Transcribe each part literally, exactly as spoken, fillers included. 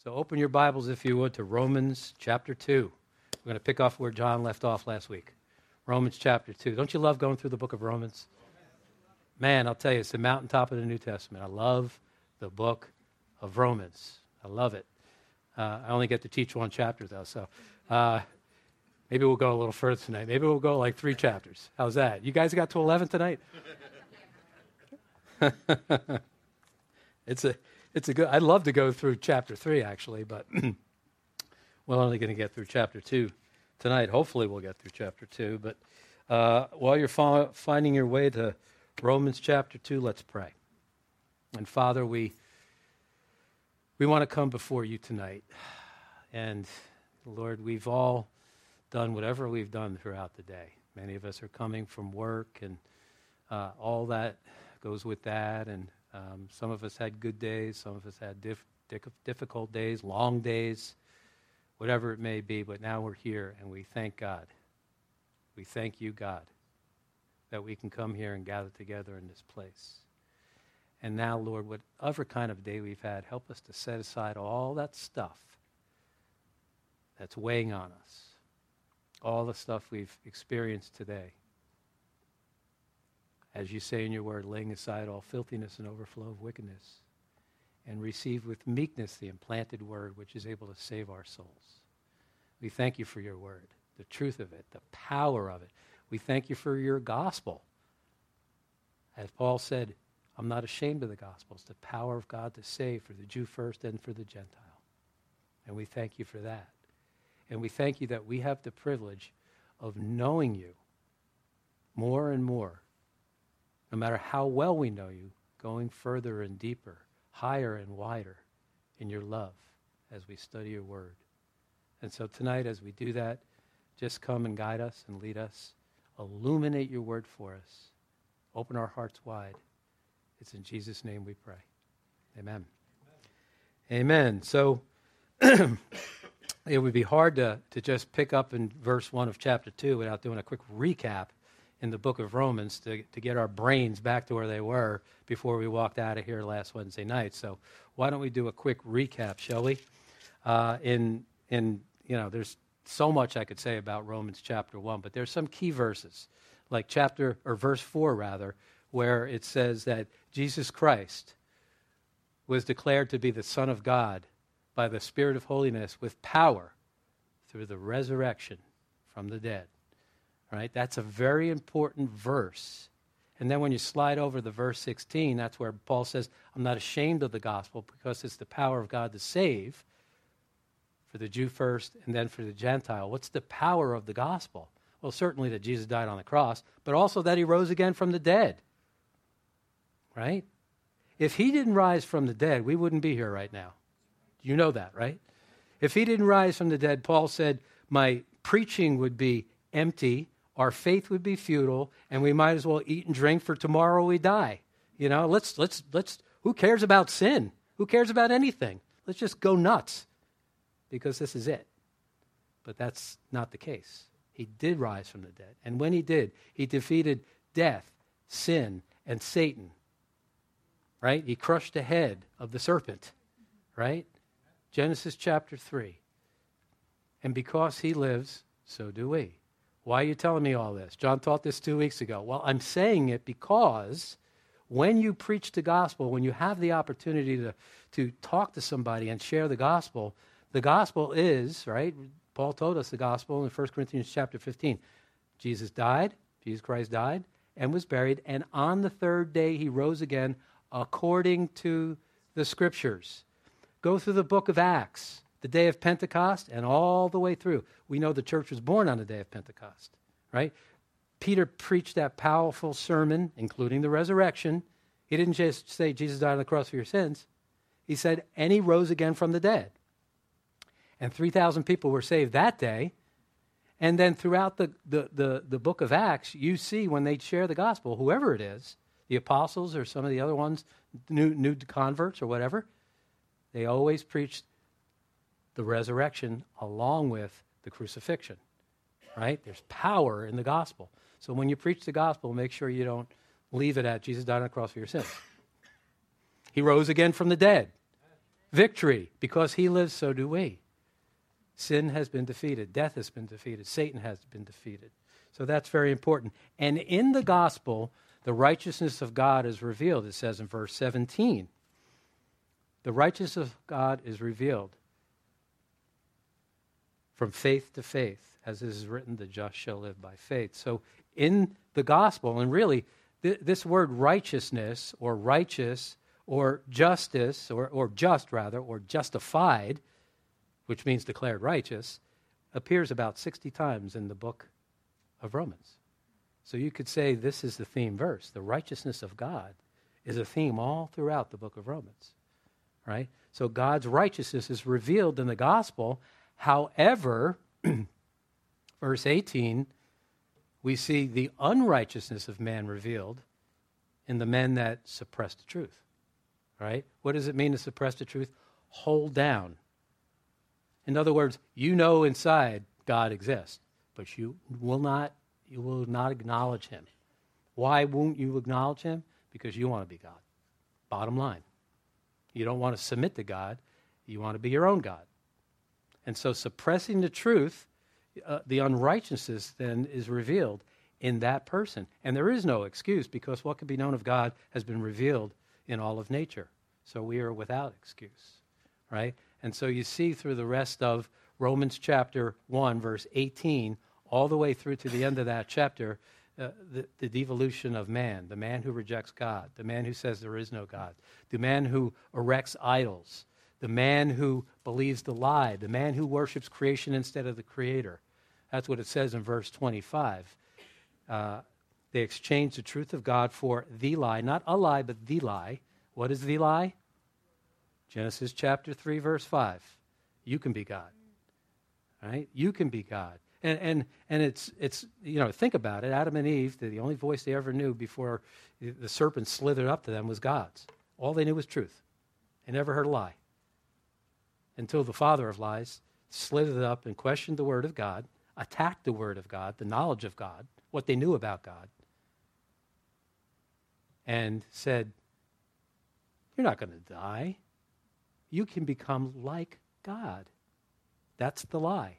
So open your Bibles, if you would, to Romans chapter two. We're going to pick off where John left off last week. Romans chapter two. Don't you love going through the book of Romans? Man, I'll tell you, it's the mountaintop of the New Testament. I love the book of Romans. I love it. Uh, I only get to teach one chapter, though, so uh, maybe we'll go a little further tonight. Maybe we'll go like three chapters. How's that? You guys got to eleven tonight? it's a... It's a good. I'd love to go through chapter three, actually, but we're only going to get through chapter two tonight. Hopefully, we'll get through chapter two. But uh, while you're fo- finding your way to Romans chapter two, let's pray. And Father, we we want to come before you tonight, and Lord, we've all done whatever we've done throughout the day. Many of us are coming from work, and uh, all that goes with that, and Um, some of us had good days, some of us had diff- difficult days, long days, whatever it may be, but now we're here and we thank God. We thank you, God, that we can come here and gather together in this place. And now, Lord, whatever kind of day we've had, help us to set aside all that stuff that's weighing on us, all the stuff we've experienced today. As you say in your word, laying aside all filthiness and overflow of wickedness, and receive with meekness the implanted word which is able to save our souls. We thank you for your word, the truth of it, the power of it. We thank you for your gospel. As Paul said, I'm not ashamed of the gospel. It's the power of God to save for the Jew first and for the Gentile. And we thank you for that. And we thank you that we have the privilege of knowing you more and more. No matter how well we know you, going further and deeper, higher and wider in your love as we study your word. And so tonight, as we do that, just come and guide us and lead us. Illuminate your word for us. Open our hearts wide. It's in Jesus' name we pray. Amen. Amen. Amen. So it would be hard to, to just pick up in verse one of chapter two without doing a quick recap in the book of Romans to, to get our brains back to where they were before we walked out of here last Wednesday night. So why don't we do a quick recap, shall we? Uh, in, in you know, there's so much I could say about Romans chapter one, but there's some key verses, like chapter, or verse four rather, where it says that Jesus Christ was declared to be the Son of God by the Spirit of holiness with power through the resurrection from the dead. Right? That's a very important verse. And then when you slide over to verse sixteen, that's where Paul says, I'm not ashamed of the gospel because it's the power of God to save for the Jew first and then for the Gentile. What's the power of the gospel? Well, certainly that Jesus died on the cross, but also that he rose again from the dead. Right? If he didn't rise from the dead, we wouldn't be here right now. You know that, right? If he didn't rise from the dead, Paul said, my preaching would be empty, our faith would be futile, and we might as well eat and drink, for tomorrow we die. You know, let's, let's, let's, who cares about sin? Who cares about anything? Let's just go nuts, because this is it. But that's not the case. He did rise from the dead. And when he did, he defeated death, sin, and Satan. Right? He crushed the head of the serpent. Right? Genesis chapter three. And because he lives, so do we. Why are you telling me all this? John taught this two weeks ago. Well, I'm saying it because when you preach the gospel, when you have the opportunity to, to talk to somebody and share the gospel, the gospel is, right? Paul told us the gospel in First Corinthians chapter fifteen. Jesus died, Jesus Christ died, and was buried, and on the third day he rose again according to the scriptures. Go through the book of Acts, the day of Pentecost, and all the way through. We know the church was born on the day of Pentecost, right? Peter preached that powerful sermon, including the resurrection. He didn't just say Jesus died on the cross for your sins. He said, and he rose again from the dead. And three thousand people were saved that day. And then throughout the, the, the, the book of Acts, you see when they share the gospel, whoever it is, the apostles or some of the other ones, new, new converts or whatever, they always preached the resurrection along with the crucifixion, right? There's power in the gospel. So when you preach the gospel, make sure you don't leave it at Jesus died on the cross for your sins. He rose again from the dead. victory. Because he lives, so do we. Sin has been defeated. Death has been defeated. Satan has been defeated. So that's very important. And in the gospel, the righteousness of God is revealed, it says in verse seventeen. The righteousness of God is revealed from faith to faith. As it is written, the just shall live by faith. So in the gospel, and really, th- this word righteousness or righteous or justice, or, or just rather, or justified, which means declared righteous, appears about sixty times in the book of Romans. So you could say this is the theme verse. The righteousness of God is a theme all throughout the book of Romans, right? So God's righteousness is revealed in the gospel. However, verse eighteen, we see the unrighteousness of man revealed in the men that suppress the truth, right? What does it mean to suppress the truth? Hold down. In other words, you know inside God exists, but you will not, you will not acknowledge him. Why won't you acknowledge him? Because you want to be God. Bottom line. You don't want to submit to God. You want to be your own God. And so suppressing the truth, uh, the unrighteousness then is revealed in that person. And there is no excuse, because what can be known of God has been revealed in all of nature. So we are without excuse, right? And so you see through the rest of Romans chapter one, verse eighteen, all the way through to the end of that chapter, uh, the, the devolution of man, the man who rejects God, the man who says there is no God, the man who erects idols, the man who believes the lie, the man who worships creation instead of the Creator. That's what it says in verse twenty-five. Uh, they exchange the truth of God for the lie, not a lie, but the lie. What is the lie? Genesis chapter three, verse five. You can be God, right? You can be God. And and and it's, it's you know, think about it. Adam and Eve, the only voice they ever knew before the serpent slithered up to them was God's. All they knew was truth. They never heard a lie. Until the father of lies slithered up and questioned the word of God, attacked the word of God, the knowledge of God, what they knew about God, and said, you're not going to die. You can become like God. That's the lie.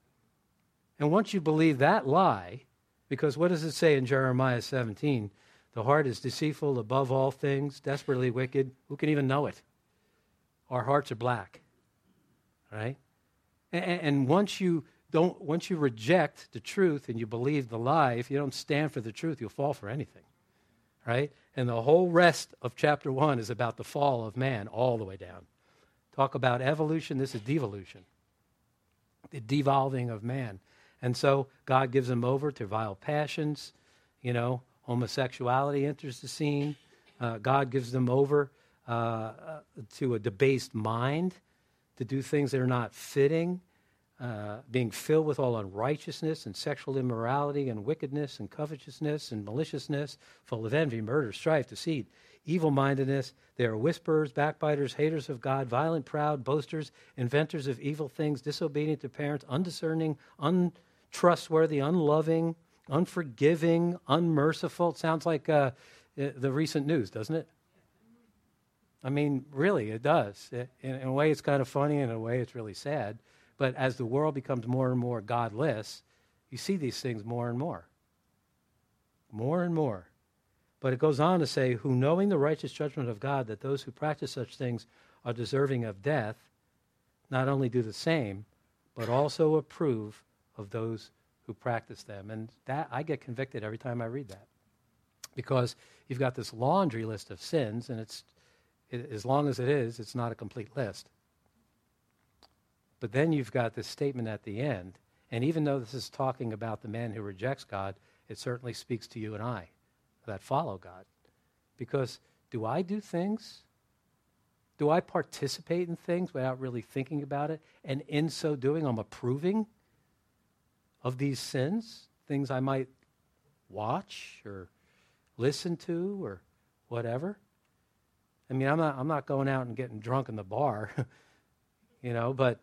And once you believe that lie, because what does it say in Jeremiah seventeen? The heart is deceitful above all things, desperately wicked. Who can even know it? Our hearts are black, right? And, and once you don't, once you reject the truth and you believe the lie, if you don't stand for the truth, you'll fall for anything, right? And the whole rest of chapter one is about the fall of man all the way down. Talk about evolution, this is devolution, the devolving of man. And so God gives them over to vile passions, you know, homosexuality enters the scene. Uh, God gives them over uh, uh, to a debased mind, to do things that are not fitting, uh, being filled with all unrighteousness and sexual immorality and wickedness and covetousness and maliciousness, full of envy, murder, strife, deceit, evil-mindedness. They are whisperers, backbiters, haters of God, violent, proud, boasters, inventors of evil things, disobedient to parents, undiscerning, untrustworthy, unloving, unforgiving, unmerciful. It sounds like uh, the recent news, doesn't it? I mean, really, it does. It, in, in a way, it's kind of funny. In a way, it's really sad. But as the world becomes more and more godless, you see these things more and more. More and more. But it goes on to say, who knowing the righteous judgment of God, that those who practice such things are deserving of death, not only do the same, but also approve of those who practice them. And that I get convicted every time I read that. Because you've got this laundry list of sins, and it's it, as long as it is, it's not a complete list. But then you've got this statement at the end, and even though this is talking about the man who rejects God, it certainly speaks to you and I that follow God. Because do I do things? Do I participate in things without really thinking about it? And in so doing, I'm approving of these sins, things I might watch or listen to or whatever. I mean, I'm not, I'm not going out and getting drunk in the bar, you know, but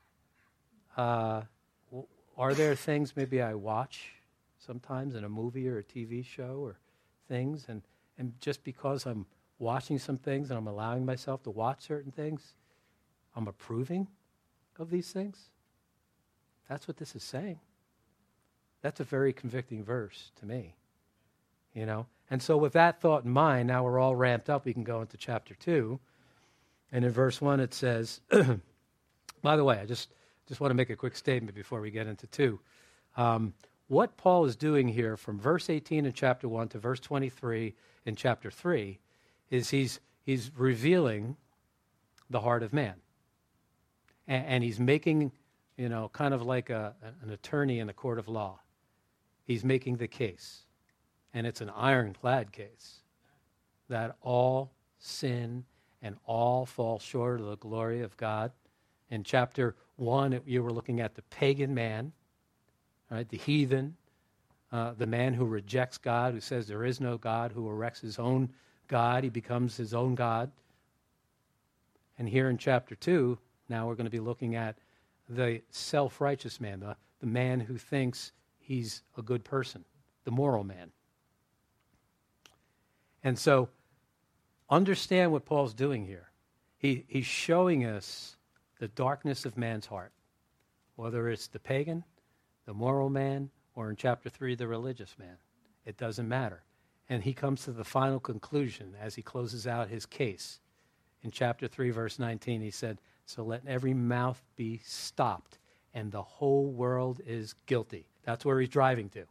uh, are there things maybe I watch sometimes in a movie or a T V show or things, and, and just because I'm watching some things and I'm allowing myself to watch certain things, I'm approving of these things? That's what this is saying. That's a very convicting verse to me, you know. And so with that thought in mind, now we're all ramped up. We can go into chapter two. And in verse one it says, by the way, I just, just want to make a quick statement before we get into two. Um, what Paul is doing here from verse eighteen in chapter one to verse twenty-three in chapter three is he's, he's revealing the heart of man. And, and he's making, you know, kind of like a, an attorney in a court of law. He's making the case. And it's an ironclad case that all sin and all fall short of the glory of God. In chapter one, it, you were looking at the pagan man, right, the heathen, uh, the man who rejects God, who says there is no God, who erects his own God. He becomes his own God. And here in chapter two, now we're going to be looking at the self-righteous man, the, the man who thinks he's a good person, the moral man. And so understand what Paul's doing here. He, he's showing us the darkness of man's heart, whether it's the pagan, the moral man, or in chapter three, the religious man. It doesn't matter. And he comes to the final conclusion as he closes out his case. In chapter three, verse nineteen, he said, so let every mouth be stopped, and the whole world is guilty. That's where he's driving to.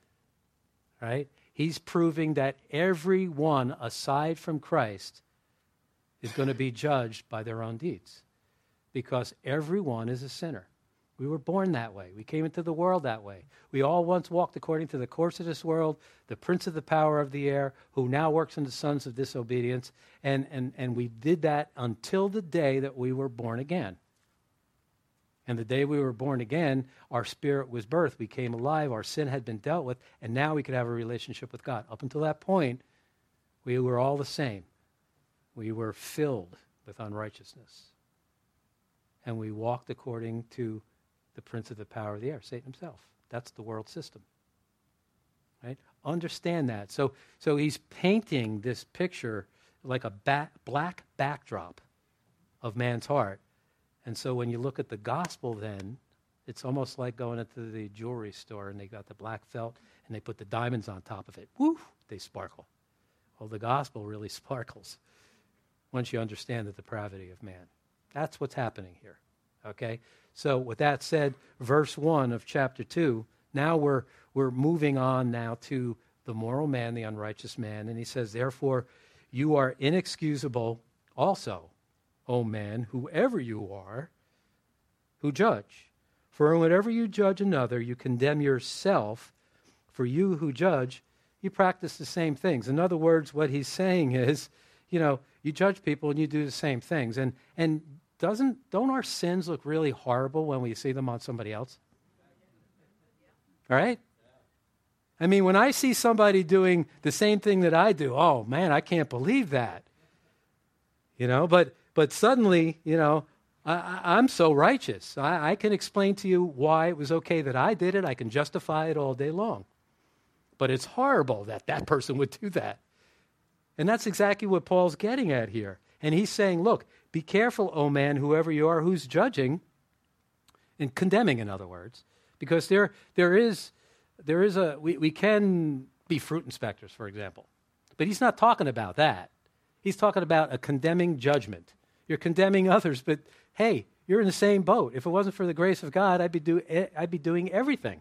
Right? He's proving that everyone aside from Christ is going to be judged by their own deeds, because everyone is a sinner. We were born that way. We came into the world that way. We all once walked according to the course of this world, the prince of the power of the air, who now works in the sons of disobedience, and, and, and we did that until the day that we were born again. And the day we were born again, our spirit was birthed. We came alive. Our sin had been dealt with, and now we could have a relationship with God. Up until that point, we were all the same. We were filled with unrighteousness. And we walked according to the prince of the power of the air, Satan himself. That's the world system. Right? Understand that. So, so he's painting this picture like a ba- black backdrop of man's heart. And so when you look at the gospel then, it's almost like going into the jewelry store and they got the black felt and they put the diamonds on top of it. Woo! They sparkle. Well, the gospel really sparkles once you understand the depravity of man. That's what's happening here. Okay? So with that said, verse one of chapter two, now we're we're moving on now to the moral man, the unrighteous man. And he says, therefore, you are inexcusable also, O man, whoever you are, who judge. For whenever you judge another, you condemn yourself. For you who judge, you practice the same things. In other words, what he's saying is, you know, you judge people and you do the same things. And and doesn't don't our sins look really horrible when we see them on somebody else? All right? I mean, when I see somebody doing the same thing that I do, oh man, I can't believe that. You know, but but suddenly, you know, I, I'm so righteous. I, I can explain to you why it was okay that I did it. I can justify it all day long. But it's horrible that that person would do that. And that's exactly what Paul's getting at here. And he's saying, look, be careful, O man, whoever you are, who's judging and condemning, in other words, because there there is there is a we, we can be fruit inspectors, for example. But he's not talking about that. He's talking about a condemning judgment. You're condemning others, but hey, you're in the same boat. If it wasn't for the grace of God, I'd be do I'd be doing everything.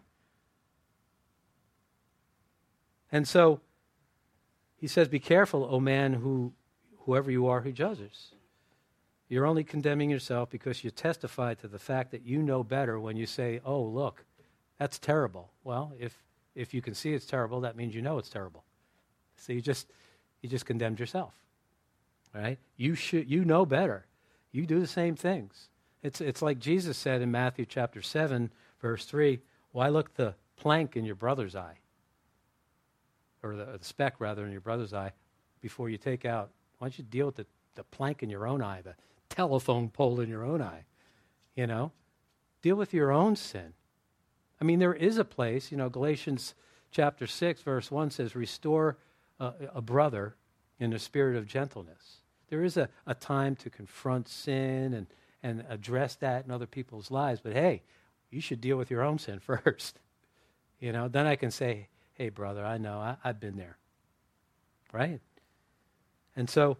And so he says, be careful, O man, who whoever you are who judges. You're only condemning yourself because you testify to the fact that you know better when you say, oh, look, that's terrible. Well, if if you can see it's terrible, that means you know it's terrible. So you just you just condemned yourself. Right? You should you know better. You do the same things. It's it's like Jesus said in Matthew chapter seven, verse three, why look the plank in your brother's eye? Or the, the speck, rather, in your brother's eye before you take out. Why don't you deal with the, the plank in your own eye, the telephone pole in your own eye? You know? Deal with your own sin. I mean, there is a place, you know, Galatians chapter six, verse one says, restore a, a brother in a spirit of gentleness. There is a, a time to confront sin and, and address that in other people's lives. But hey, you should deal with your own sin first. You know, then I can say, hey, brother, I know, I, I've been there. Right? And so,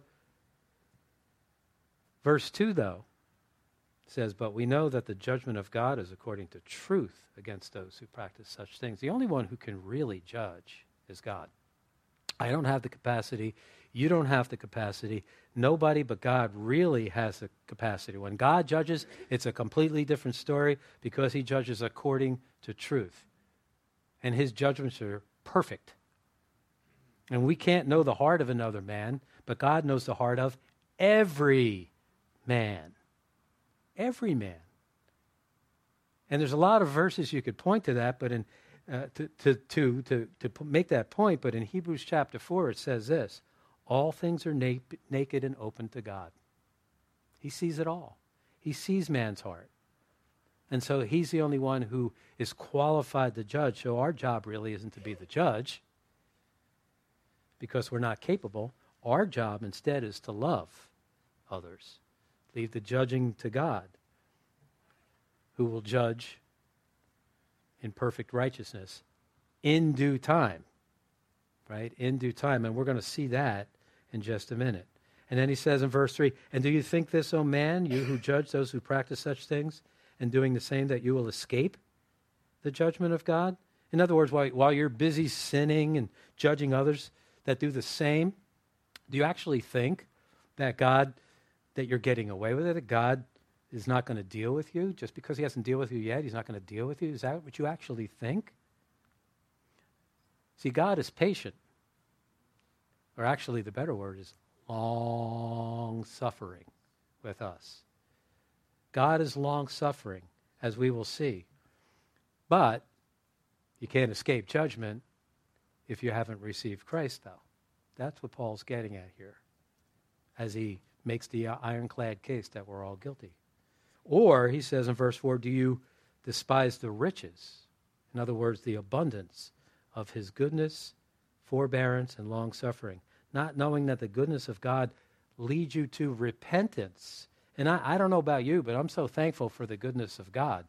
verse two, though, says, but we know that the judgment of God is according to truth against those who practice such things. The only one who can really judge is God. I don't have the capacity. You don't have the capacity. Nobody but God really has the capacity. When God judges, it's a completely different story because he judges according to truth. And his judgments are perfect. And we can't know the heart of another man, but God knows the heart of every man. Every man. And there's a lot of verses you could point to that, but in uh, to, to to to to make that point. But in Hebrews chapter four, it says this: all things are na- naked and open to God. He sees it all. He sees man's heart, and so he's the only one who is qualified to judge. So our job really isn't to be the judge, because we're not capable. Our job instead is to love others. Leave the judging to God, who will judge in perfect righteousness in due time, right? In due time. And we're going to see that in just a minute. And then he says in verse three, and do you think this, O man, you who judge those who practice such things, and doing the same, that you will escape the judgment of God? In other words, while, while you're busy sinning and judging others that do the same, do you actually think that God, that you're getting away with it, that God is not going to deal with you? Just because he hasn't dealt with you yet, he's not going to deal with you? Is that what you actually think? See, God is patient. Or actually, the better word is long-suffering with us. God is long-suffering, as we will see. But you can't escape judgment if you haven't received Christ, though. That's what Paul's getting at here, as he makes the ironclad case that we're all guilty. Or, he says in verse four, do you despise the riches? In other words, the abundance of his goodness, forbearance, and long-suffering, not knowing that the goodness of God leads you to repentance. And I, I don't know about you, but I'm so thankful for the goodness of God.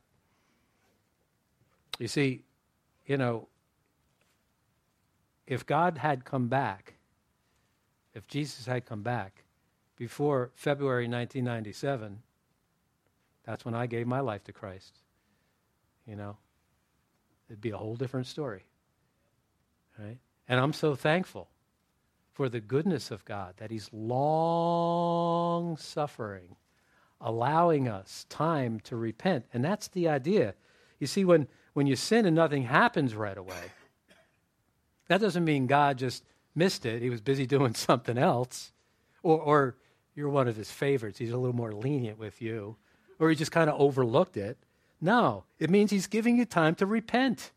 You see, you know, if God had come back, if Jesus had come back before February nineteen ninety-seven, that's when I gave my life to Christ. You know, it'd be a whole different story, right? And I'm so thankful for the goodness of God, that he's long-suffering, allowing us time to repent. And that's the idea. You see, when, when you sin and nothing happens right away, that doesn't mean God just missed it. He was busy doing something else. Or, or you're one of his favorites. He's a little more lenient with you. Or he just kind of overlooked it. No, it means he's giving you time to repent.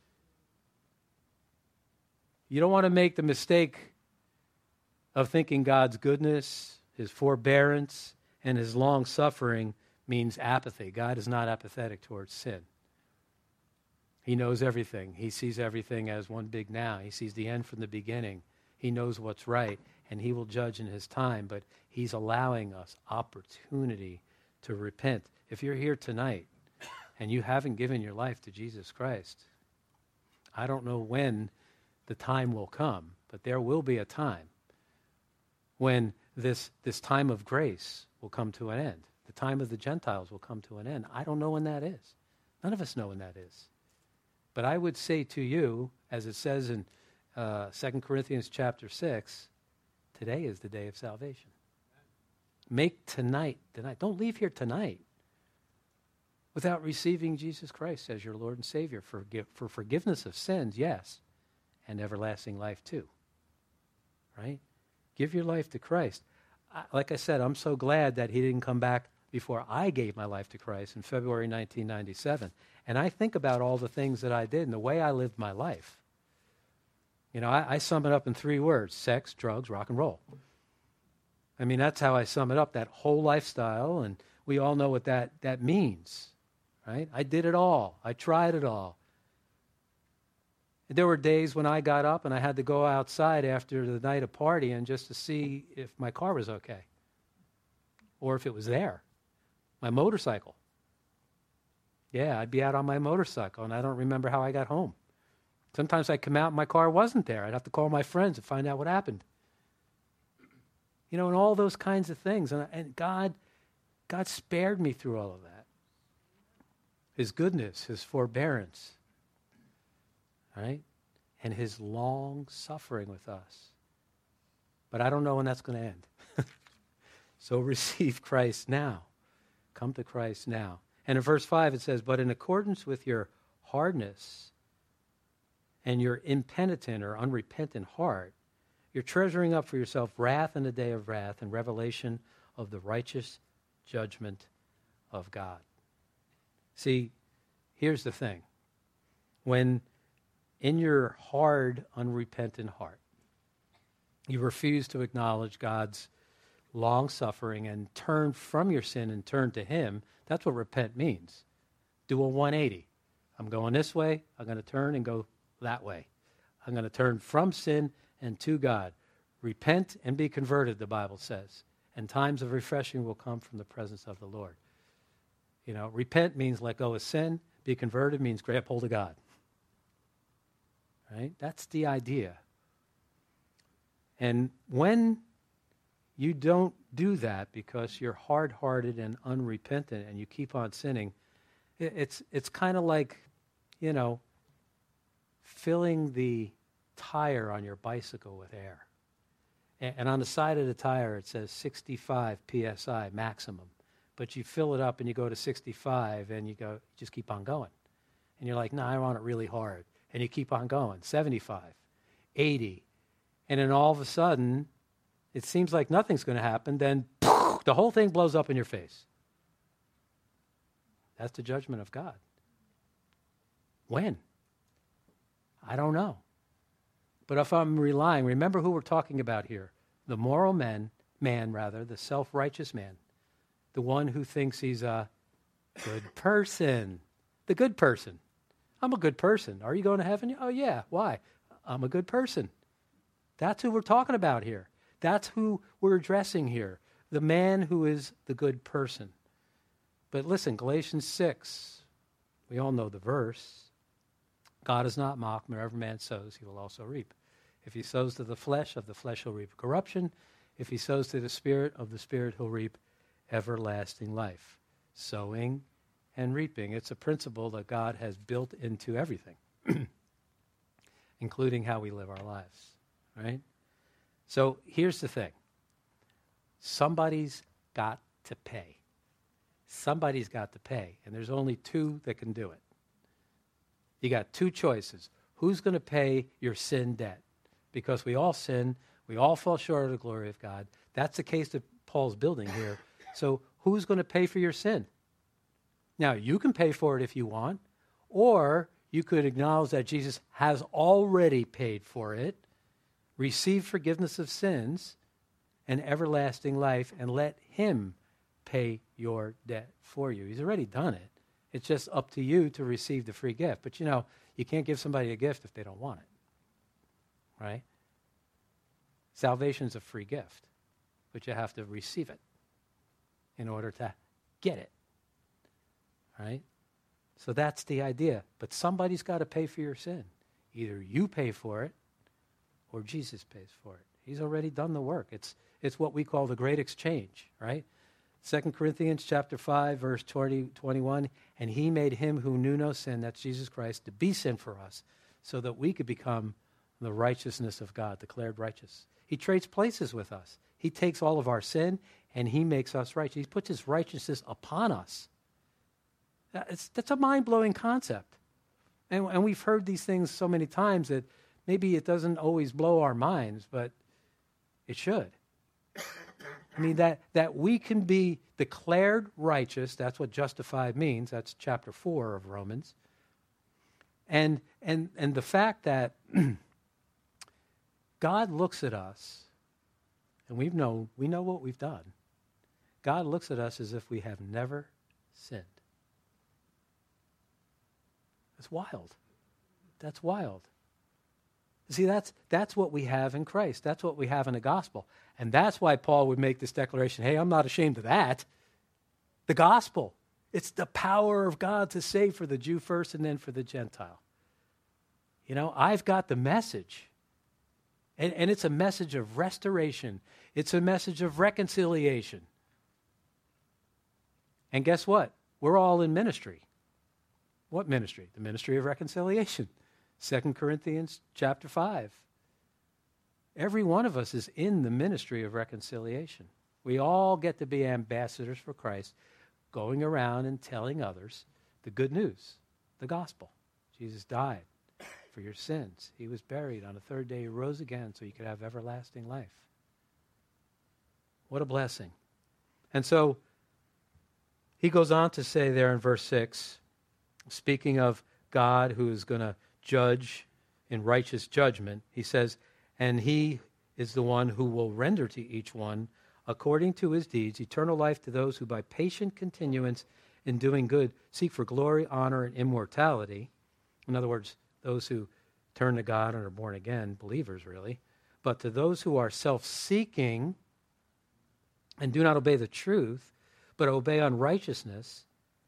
You don't want to make the mistake of thinking God's goodness, his forbearance, and his long-suffering means apathy. God is not apathetic towards sin. He knows everything. He sees everything as one big now. He sees the end from the beginning. He knows what's right, and he will judge in his time, but he's allowing us opportunity to repent. If you're here tonight and you haven't given your life to Jesus Christ, I don't know when the time will come, but there will be a time when this, this time of grace will come to an end. The time of the Gentiles will come to an end. I don't know when that is. None of us know when that is. But I would say to you, as it says in uh, Second Corinthians chapter six, today is the day of salvation. Make tonight, tonight. Don't leave here tonight without receiving Jesus Christ as your Lord and Savior for, for forgiveness of sins, yes, and everlasting life too. Right? Give your life to Christ. I, like I said, I'm so glad that he didn't come back before I gave my life to Christ in February nineteen ninety-seven. And I think about all the things that I did and the way I lived my life. You know, I, I sum it up in three words: sex, drugs, rock and roll. I mean, that's how I sum it up, that whole lifestyle, and we all know what that, that means, right? I did it all. I tried it all. There were days when I got up and I had to go outside after the night of partying just to see if my car was okay or if it was there. My motorcycle. Yeah, I'd be out on my motorcycle, and I don't remember how I got home. Sometimes I'd come out and my car wasn't there. I'd have to call my friends and find out what happened. You know, and all those kinds of things. And, and God, God spared me through all of that. His goodness, his forbearance, right? And his long suffering with us. But I don't know when that's going to end. So receive Christ now. Come to Christ now. And in verse five it says, but in accordance with your hardness and your impenitent or unrepentant heart, you're treasuring up for yourself wrath in the day of wrath and revelation of the righteous judgment of God. See, here's the thing. When in your hard, unrepentant heart, you refuse to acknowledge God's long-suffering and turn from your sin and turn to him, that's what repent means. Do a one eighty. I'm going this way, I'm going to turn and go that way. I'm going to turn from sin and to God. Repent and be converted, the Bible says. And times of refreshing will come from the presence of the Lord. You know, repent means let go of sin. Be converted means grab hold of God. Right? That's the idea. And when you don't do that because you're hard-hearted and unrepentant and you keep on sinning, it's it's kind of like, you know, filling the tire on your bicycle with air. And, and on the side of the tire it says sixty-five P S I maximum. But you fill it up and you go to sixty-five and you go, just keep on going. And you're like, no, I want it really hard. And you keep on going, seventy-five, eighty. And then all of a sudden, it seems like nothing's going to happen. Then poof, the whole thing blows up in your face. That's the judgment of God. When? I don't know. But if I'm relying, remember who we're talking about here. The moral man, man rather, the self-righteous man. The one who thinks he's a good person. The good person. I'm a good person. Are you going to heaven? Oh, yeah. Why? I'm a good person. That's who we're talking about here. That's who we're addressing here. The man who is the good person. But listen, Galatians six, we all know the verse. God is not mocked. Wherever man sows, he will also reap. If he sows to the flesh, of the flesh he'll reap corruption. If he sows to the Spirit, of the Spirit he'll reap everlasting life. Sowing and reaping. It's a principle that God has built into everything, including how we live our lives, right? So here's the thing. Somebody's got to pay. Somebody's got to pay, and there's only two that can do it. You got two choices. Who's going to pay your sin debt? Because we all sin. We all fall short of the glory of God. That's the case that Paul's building here. So who's going to pay for your sin? Now, you can pay for it if you want, or you could acknowledge that Jesus has already paid for it, receive forgiveness of sins and everlasting life, and let him pay your debt for you. He's already done it. It's just up to you to receive the free gift. But, you know, you can't give somebody a gift if they don't want it, right? Salvation's a free gift, but you have to receive it in order to get it, right? So that's the idea. But somebody's got to pay for your sin. Either you pay for it or Jesus pays for it. He's already done the work. It's it's what we call the great exchange, right? Second Corinthians chapter five, verse twenty, twenty-one, and he made him who knew no sin, that's Jesus Christ, to be sin for us, so that we could become the righteousness of God, declared righteous. He trades places with us. He takes all of our sin, and he makes us righteous. He puts his righteousness upon us. It's, that's a mind-blowing concept. And, and we've heard these things so many times that maybe it doesn't always blow our minds, but it should. I mean, that, that we can be declared righteous, that's what justified means. That's chapter four of Romans. And, and, and the fact that God looks at us, and we've known, we know what we've done. God looks at us as if we have never sinned. That's wild. That's wild. See, that's that's what we have in Christ. That's what we have in the gospel. And that's why Paul would make this declaration, hey, I'm not ashamed of that. The gospel. It's the power of God to save for the Jew first and then for the Gentile. You know, I've got the message. And, and it's a message of restoration. It's a message of reconciliation. And guess what? We're all in ministry. What ministry? The ministry of reconciliation. Second Corinthians chapter five. Every one of us is in the ministry of reconciliation. We all get to be ambassadors for Christ, going around and telling others the good news, the gospel. Jesus died for your sins. He was buried. On the third day, he rose again so you could have everlasting life. What a blessing. And so he goes on to say there in verse six, speaking of God who is going to judge in righteous judgment, he says, and he is the one who will render to each one according to his deeds, eternal life to those who by patient continuance in doing good seek for glory, honor, and immortality. In other words, those who turn to God and are born again, believers really. But to those who are self-seeking and do not obey the truth, but obey unrighteousness,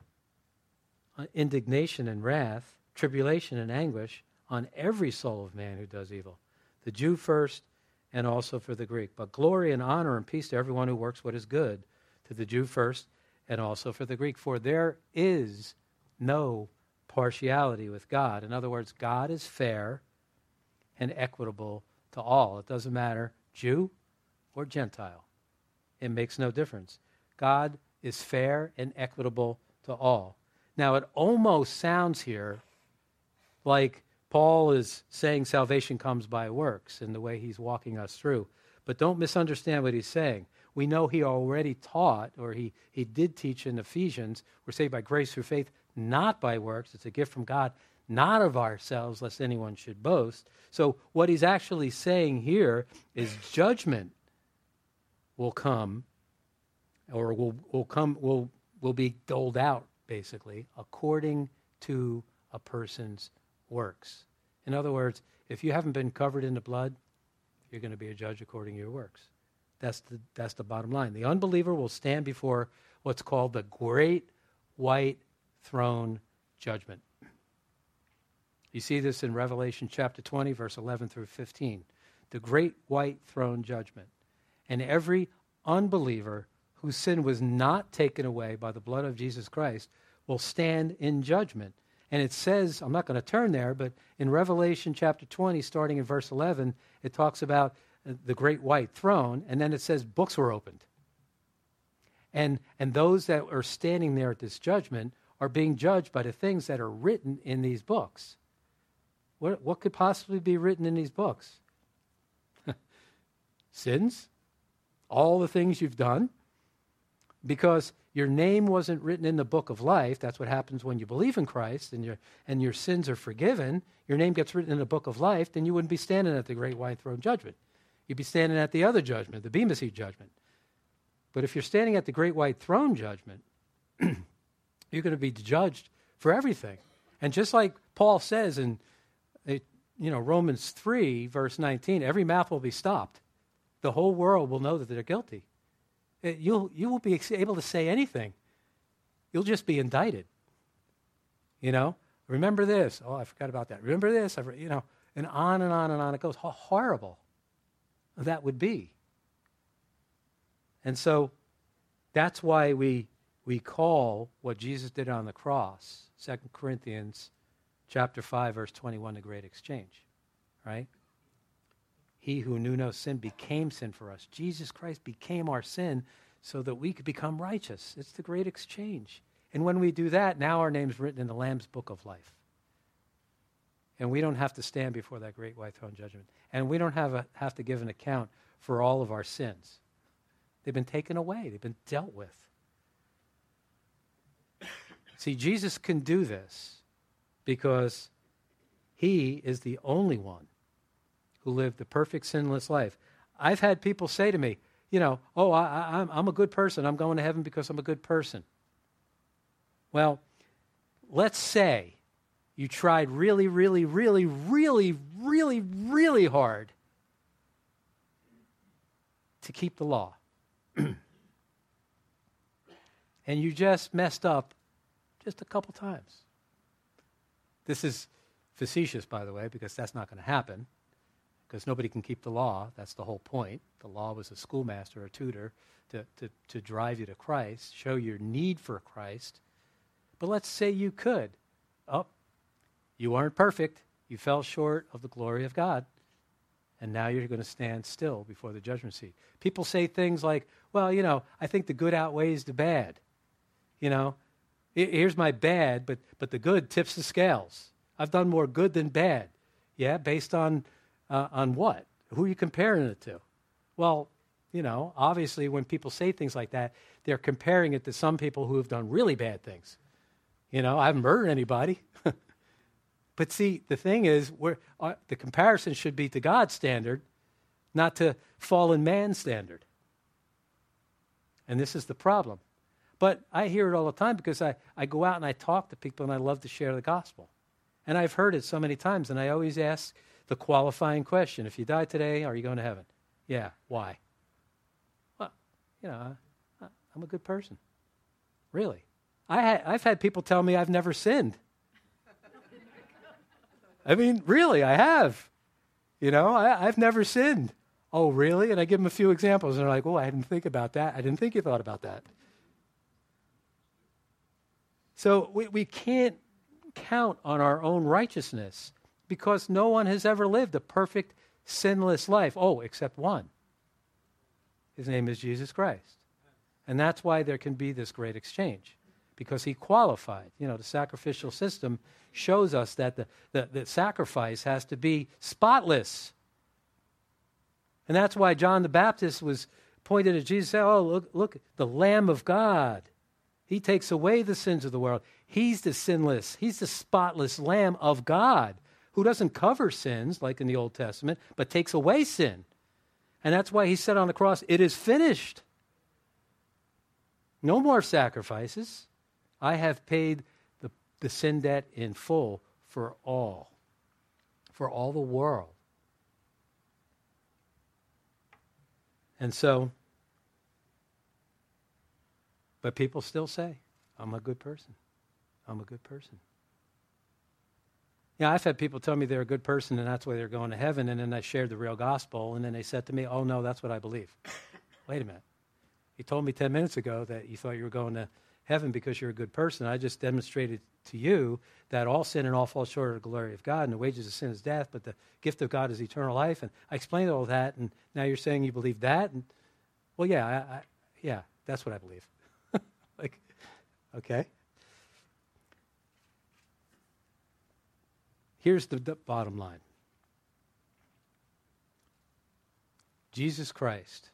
indignation and wrath, tribulation and anguish on every soul of man who does evil, the Jew first and also for the Greek. But glory and honor and peace to everyone who works what is good, to the Jew first and also for the Greek. For there is no partiality with God. In other words, God is fair and equitable to all. It doesn't matter, Jew or Gentile. It makes no difference. God is fair and equitable to all. Now, it almost sounds here like Paul is saying salvation comes by works in the way he's walking us through. But don't misunderstand what he's saying. We know he already taught, or he, he did teach in Ephesians, we're saved by grace through faith, not by works. It's a gift from God, not of ourselves, lest anyone should boast. So what he's actually saying here is judgment will come, or will, will come, will, will be doled out, basically, according to a person's works. In other words, if you haven't been covered in the blood, you're going to be a judge according to your works. That's the, that's the bottom line. The unbeliever will stand before what's called the great white throne judgment. You see this in Revelation chapter twenty, verse eleven through fifteen. The great white throne judgment. And every unbeliever whose sin was not taken away by the blood of Jesus Christ will stand in judgment. And it says, I'm not going to turn there, but in Revelation chapter twenty, starting in verse eleven, it talks about the great white throne, and then it says books were opened. And, and those that are standing there at this judgment are being judged by the things that are written in these books. What, what could possibly be written in these books? Sins, all the things you've done, because your name wasn't written in the book of life. That's what happens when you believe in Christ and your and your sins are forgiven. Your name gets written in the book of life, then you wouldn't be standing at the great white throne judgment. You'd be standing at the other judgment, the Bema Seat judgment. But if you're standing at the great white throne judgment, you're going to be judged for everything. And just like Paul says in you know Romans three, verse nineteen, every mouth will be stopped. The whole world will know that they're guilty. You'll, you won't be able to say anything. You'll just be indicted. You know, remember this. Oh, I forgot about that. Remember this. I, you know, and on and on and on it goes. How horrible that would be. And so that's why we we call what Jesus did on the cross, Second Corinthians chapter five, verse twenty-one, the great exchange, right? He who knew no sin became sin for us. Jesus Christ became our sin so that we could become righteous. It's the great exchange. And when we do that, now our name's written in the Lamb's book of life. And we don't have to stand before that great white throne judgment. And we don't have, a, have to give an account for all of our sins. They've been taken away. They've been dealt with. See, Jesus can do this because he is the only one who lived the perfect sinless life. I've had people say to me, you know, oh, I, I, I'm, I'm a good person. I'm going to heaven because I'm a good person. Well, let's say you tried really, really, really, really, really, really hard to keep the law. and you just messed up just a couple times. This is facetious, by the way, because that's not going to happen, because nobody can keep the law. That's the whole point. The law was a schoolmaster, a tutor, to, to, to drive you to Christ, show your need for Christ. But let's say you could. Oh, you weren't perfect. You fell short of the glory of God. And now you're going to stand still before the judgment seat. People say things like, well, you know, I think the good outweighs the bad. You know, here's my bad, but but the good tips the scales. I've done more good than bad. Yeah, based on uh, on what? Who are you comparing it to? Well, you know, obviously when people say things like that, they're comparing it to some people who have done really bad things. You know, I haven't murdered anybody. But see, the thing is, we're, uh, the comparison should be to God's standard, not to fallen man's standard. And this is the problem. But I hear it all the time because I, I go out and I talk to people and I love to share the gospel. And I've heard it so many times, and I always ask the qualifying question, if you die today, are you going to heaven? Yeah, why? Well, you know, I, I'm a good person. Really. I ha- I've had people tell me I've never sinned. I mean, really, I have. You know, I, I've never sinned. Oh, really? And I give them a few examples, and they're like, oh, I didn't think about that. I didn't think you thought about that. So we, we can't count on our own righteousness because no one has ever lived a perfect, sinless life. Oh, except one. His name is Jesus Christ. And that's why there can be this great exchange, because he qualified. You know, the sacrificial system shows us that the, the, the sacrifice has to be spotless. And that's why John the Baptist was pointed at Jesus and said, oh, look, look, the Lamb of God. He takes away the sins of the world. He's the sinless, he's the spotless Lamb of God who doesn't cover sins like in the Old Testament, but takes away sin. And that's why he said on the cross, it is finished. No more sacrifices. I have paid the, the sin debt in full for all, for all the world. And so, but people still say, I'm a good person. I'm a good person. Yeah, I've had people tell me they're a good person and that's why they're going to heaven, and then I shared the real gospel, and then they said to me, oh, no, that's what I believe. Wait a minute. You told me ten minutes ago that you thought you were going to heaven because you're a good person. I just demonstrated to you that all sin and all fall short of the glory of God, and the wages of sin is death, but the gift of God is eternal life. And I explained all that, and now you're saying you believe that? And well, yeah, I, I, yeah, that's what I believe. Like, okay. Here's the, the bottom line. Jesus Christ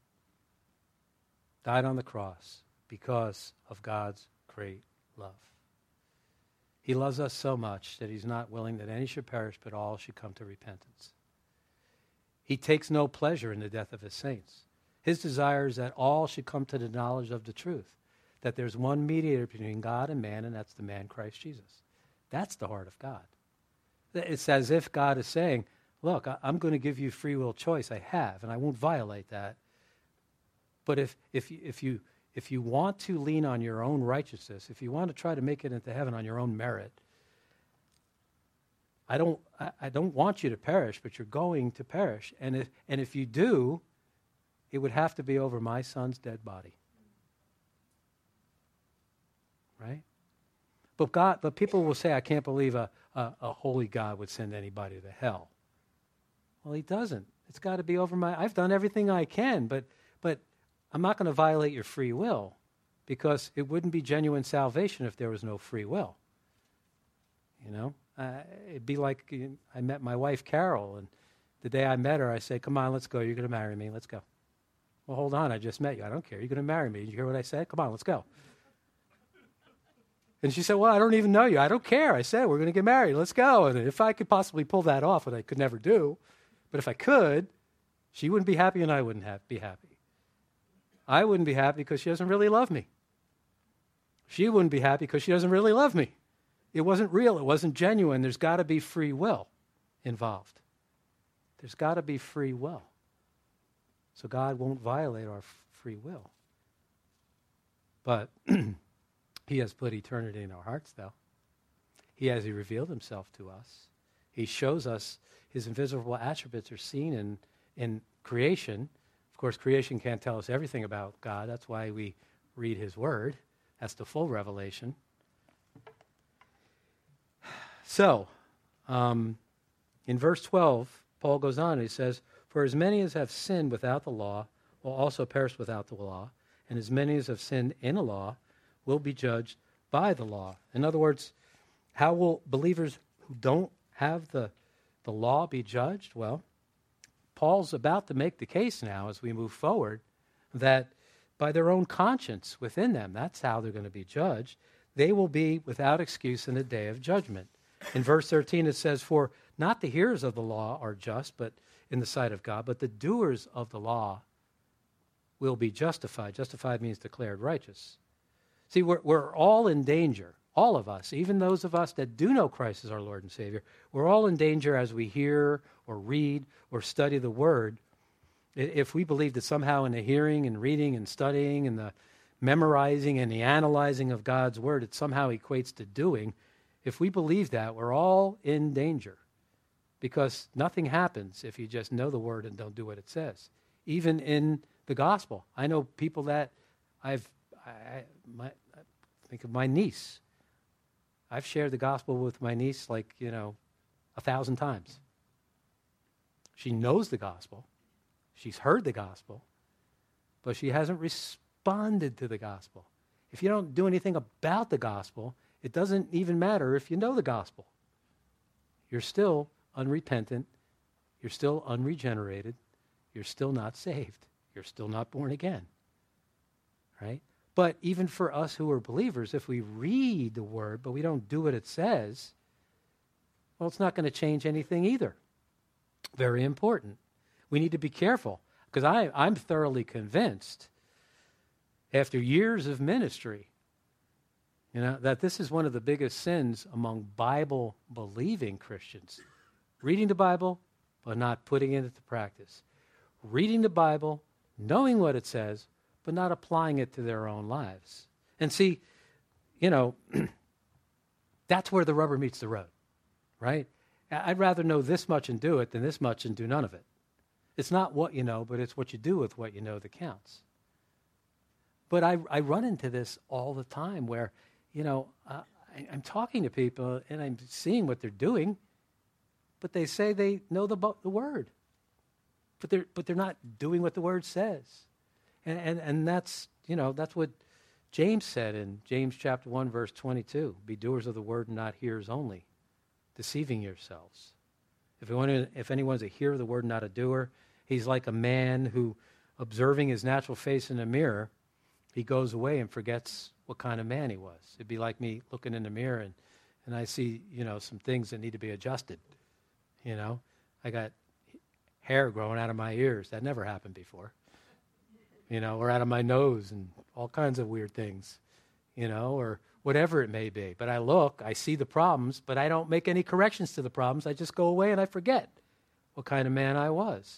died on the cross because of God's great love. He loves us so much that he's not willing that any should perish, but all should come to repentance. He takes no pleasure in the death of his saints. His desire is that all should come to the knowledge of the truth, that there's one mediator between God and man, and that's the man Christ Jesus. That's the heart of God. It's as if God is saying, look, I'm going to give you free will choice. I have, and I won't violate that. But if if if you if you want to lean on your own righteousness, if you want to try to make it into heaven on your own merit, I don't I, I don't want you to perish, but you're going to perish. And if and if you do, it would have to be over my son's dead body. Right? But God, but people will say, I can't believe a, a, a holy God would send anybody to hell. Well, he doesn't. It's got to be over my, I've done everything I can, but but I'm not going to violate your free will, because it wouldn't be genuine salvation if there was no free will. You know, uh, it'd be like you know, I met my wife, Carol, and the day I met her, I said, come on, let's go. You're going to marry me. Let's go. Well, hold on. I just met you. I don't care. You're going to marry me. Did you hear what I said? Come on, let's go. And she said, well, I don't even know you. I don't care. I said, we're going to get married. Let's go. And if I could possibly pull that off, what I could never do, but if I could, she wouldn't be happy and I wouldn't have, be happy. I wouldn't be happy because she doesn't really love me. She wouldn't be happy because she doesn't really love me. It wasn't real. It wasn't genuine. There's got to be free will involved. There's got to be free will. So God won't violate our f- free will. But he has put eternity in our hearts, though. He has he revealed himself to us. He shows us his invisible attributes are seen in, in creation. Of course, creation can't tell us everything about God. That's why we read his word. That's the full revelation. So, um, in verse twelve, Paul goes on and he says, "For as many as have sinned without the law will also perish without the law, and as many as have sinned in the law will be judged by the law." In other words, how will believers who don't have the, the law be judged? Well, Paul's about to make the case now as we move forward that by their own conscience within them, that's how they're going to be judged. They will be without excuse in the day of judgment. In verse thirteen, it says, "For not the hearers of the law are just, but in the sight of God, but the doers of the law will be justified." Justified means declared righteous. See, we're, we're all in danger, all of us, even those of us that do know Christ as our Lord and Savior. We're all in danger as we hear or read or study the Word. If we believe that somehow in the hearing and reading and studying and the memorizing and the analyzing of God's Word, it somehow equates to doing, if we believe that, we're all in danger. Because nothing happens if you just know the Word and don't do what it says. Even in the gospel. I know people that I've, I, my, I think of my niece. I've shared the gospel with my niece like, you know, a thousand times. She knows the gospel. She's heard the gospel. But she hasn't responded to the gospel. If you don't do anything about the gospel, it doesn't even matter if you know the gospel. You're still unrepentant. You're still unregenerated. You're still not saved. You're still not born again. Right? But even for us who are believers, if we read the Word, but we don't do what it says, well, it's not going to change anything either. Very important. We need to be careful, because I, I'm thoroughly convinced, after years of ministry, you know, that this is one of the biggest sins among Bible-believing Christians. Reading the Bible, but not putting it into practice. Reading the Bible, knowing what it says, but not applying it to their own lives. And see, you know, that's where the rubber meets the road, right? I'd rather know this much and do it than this much and do none of it. It's not what you know, but it's what you do with what you know that counts. But I, I run into this all the time where, you know, uh, I, I'm talking to people and I'm seeing what they're doing, but they say they know the, the Word. But they're, but they're not doing what the Word says. And, and, and that's, you know, that's what James said in James chapter one, verse twenty-two. "Be doers of the Word and not hearers only, deceiving yourselves. If, anyone, if anyone's a hearer of the Word and not a doer, he's like a man who, observing his natural face in a mirror, he goes away and forgets what kind of man he was." It'd be like me looking in the mirror and, and I see, you know, some things that need to be adjusted. You know, I got hair growing out of my ears. That never happened before. You know, or out of my nose and all kinds of weird things, you know, or whatever it may be. But I look, I see the problems, but I don't make any corrections to the problems. I just go away and I forget what kind of man I was.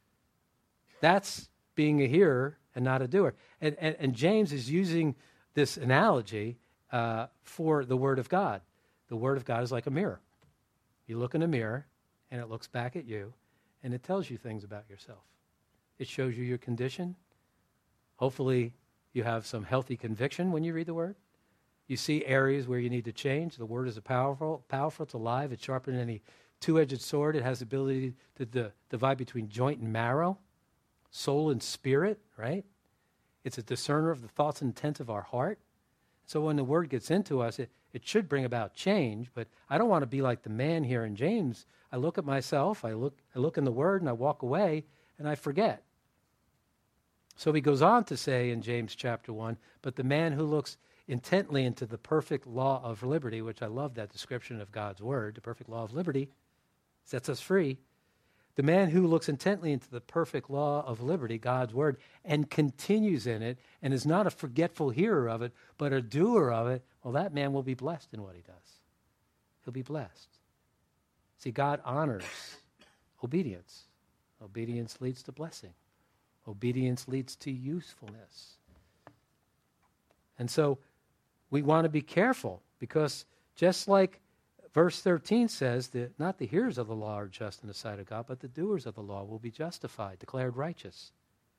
That's being a hearer and not a doer. And, and, and James is using this analogy uh, for the Word of God. The Word of God is like a mirror. You look in a mirror, and it looks back at you, and it tells you things about yourself. It shows you your condition. Hopefully, you have some healthy conviction when you read the Word. You see areas where you need to change. The Word is a powerful, powerful. It's alive. It's sharper than any two-edged sword. It has the ability to d- divide between joint and marrow, soul and spirit, right? It's a discerner of the thoughts and intents of our heart. So when the Word gets into us, it, it should bring about change, but I don't want to be like the man here in James. I look at myself, I look, I look in the Word, and I walk away, and I forget. So he goes on to say in James chapter one, "But the man who looks intently into the perfect law of liberty," which I love that description of God's Word, the perfect law of liberty, sets us free. "The man who looks intently into the perfect law of liberty," God's Word, "and continues in it, and is not a forgetful hearer of it, but a doer of it, well, that man will be blessed in what he does." He'll be blessed. See, God honors obedience. Obedience leads to blessing. Obedience leads to usefulness. And so we want to be careful, because just like verse thirteen says that not the hearers of the law are just in the sight of God, but the doers of the law will be justified, declared righteous.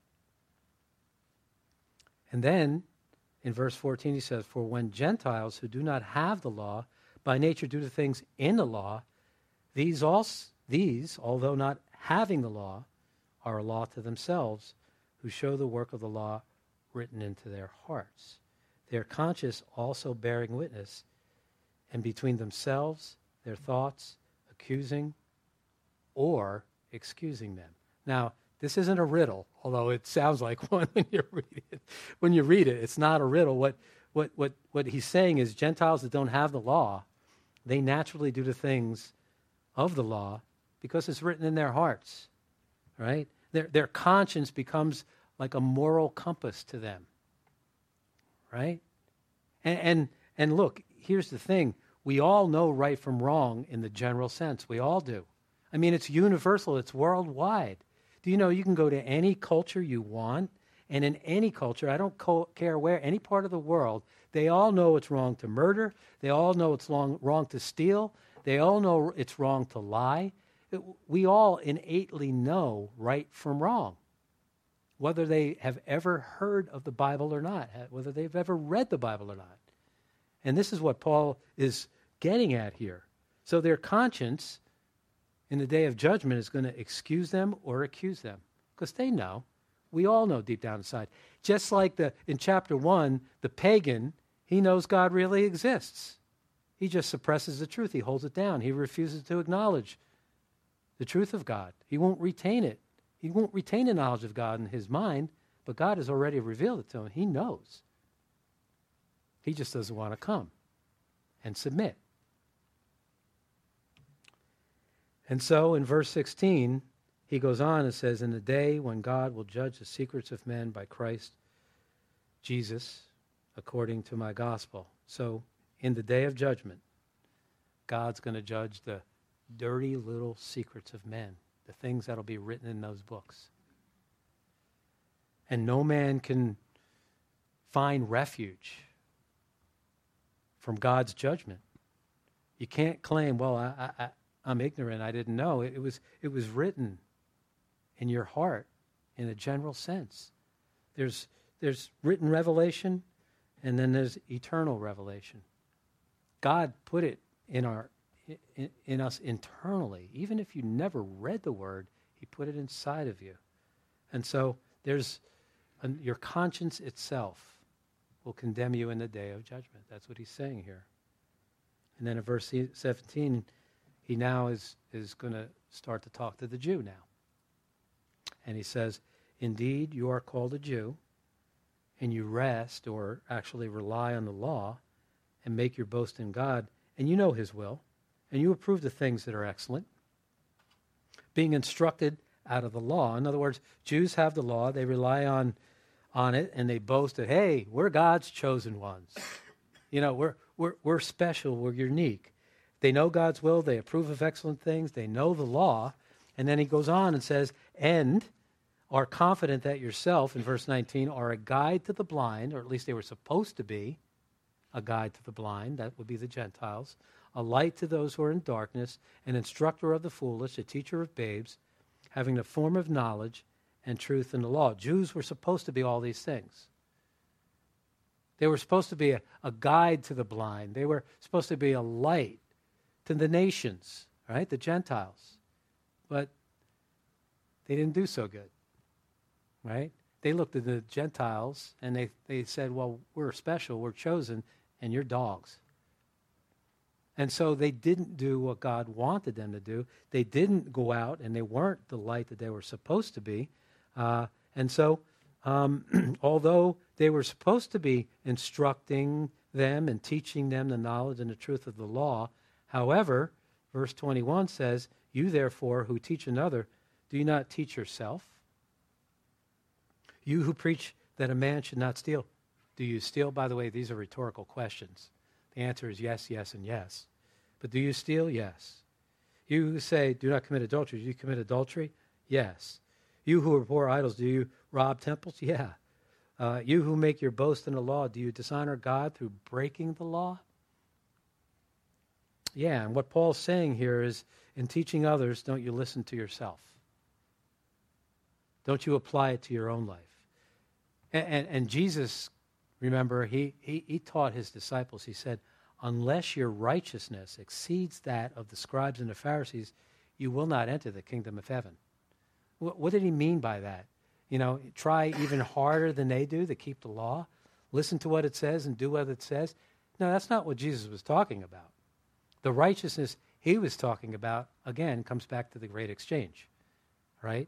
And then in verse fourteen he says, for when Gentiles who do not have the law by nature do the things in the law, these also, these, although not having the law, are a law to themselves, who show the work of the law written into their hearts. Their conscience also bearing witness, and between themselves, their thoughts, accusing or excusing them. Now, this isn't a riddle, although it sounds like one when you read it. When you read it, it's not a riddle. What, what, what, what he's saying is Gentiles that don't have the law, they naturally do the things of the law because it's written in their hearts, right? Their, their conscience becomes like a moral compass to them, right? And, and, and look, here's the thing. We all know right from wrong in the general sense. We all do. I mean, it's universal. It's worldwide. Do you know you can go to any culture you want, and in any culture, I don't co- care where, any part of the world, they all know it's wrong to murder. They all know it's long, wrong to steal. They all know it's wrong to lie. It, we all innately know right from wrong, whether they have ever heard of the Bible or not, whether they've ever read the Bible or not. And this is what Paul is getting at here. So their conscience in the day of judgment is going to excuse them or accuse them, because they know. We all know deep down inside. Just like the in chapter one, the pagan, he knows God really exists. He just suppresses the truth. He holds it down. He refuses to acknowledge the truth of God. He won't retain it. He won't retain the knowledge of God in his mind, but God has already revealed it to him. He knows. He just doesn't want to come and submit. And so in verse sixteen, he goes on and says, in the day when God will judge the secrets of men by Christ Jesus, according to my gospel. So in the day of judgment, God's going to judge the dirty little secrets of men, the things that'll be written in those books. And no man can find refuge from God's judgment. You can't claim, well, I, I, I'm ignorant, I didn't know. It, it was, it was written in your heart in a general sense. There's, there's written revelation, and then there's eternal revelation. God put it in our in, in us internally. Even if you never read the word, he put it inside of you. And so there's a, your conscience itself will condemn you in the day of judgment. That's what he's saying here. And then in verse seventeen, he now is, is going to start to talk to the Jew now. And he says, indeed, you are called a Jew, and you rest, or actually rely on the law, and make your boast in God, and you know his will, and you approve the things that are excellent, being instructed out of the law. In other words, Jews have the law, they rely on, on it, and they boast that, hey, we're God's chosen ones. You know, we're, we're, we're special, we're unique. They know God's will, they approve of excellent things, they know the law, and then he goes on and says, and are confident that yourself, in verse nineteen, are a guide to the blind, or at least they were supposed to be a guide to the blind, that would be the Gentiles, a light to those who are in darkness, an instructor of the foolish, a teacher of babes, having the form of knowledge and truth in the law. Jews were supposed to be all these things. They were supposed to be a, a guide to the blind. They were supposed to be a light to the nations, right, the Gentiles. But they didn't do so good, right? They looked at the Gentiles and they, they said, well, we're special, we're chosen, and you're dogs. And so they didn't do what God wanted them to do. They didn't go out, and they weren't the light that they were supposed to be. Uh, and so um, although they were supposed to be instructing them and teaching them the knowledge and the truth of the law, however, verse twenty-one says, you therefore who teach another, do you not teach yourself? You who preach that a man should not steal, do you steal? By the way, these are rhetorical questions. The answer is yes, yes, and yes. But do you steal? Yes. You who say, do not commit adultery, do you commit adultery? Yes. You who abhor idols, do you rob temples? Yeah. Uh, you who make your boast in the law, do you dishonor God through breaking the law? Yeah, and what Paul's saying here is, in teaching others, don't you listen to yourself? Don't you apply it to your own life? And, and, and Jesus, remember, he, he, he taught his disciples, he said, unless your righteousness exceeds that of the scribes and the Pharisees, you will not enter the kingdom of heaven. What, what did he mean by that? You know, try even harder than they do to keep the law, listen to what it says and do what it says. No, that's not what Jesus was talking about. The righteousness he was talking about, again, comes back to the great exchange, right?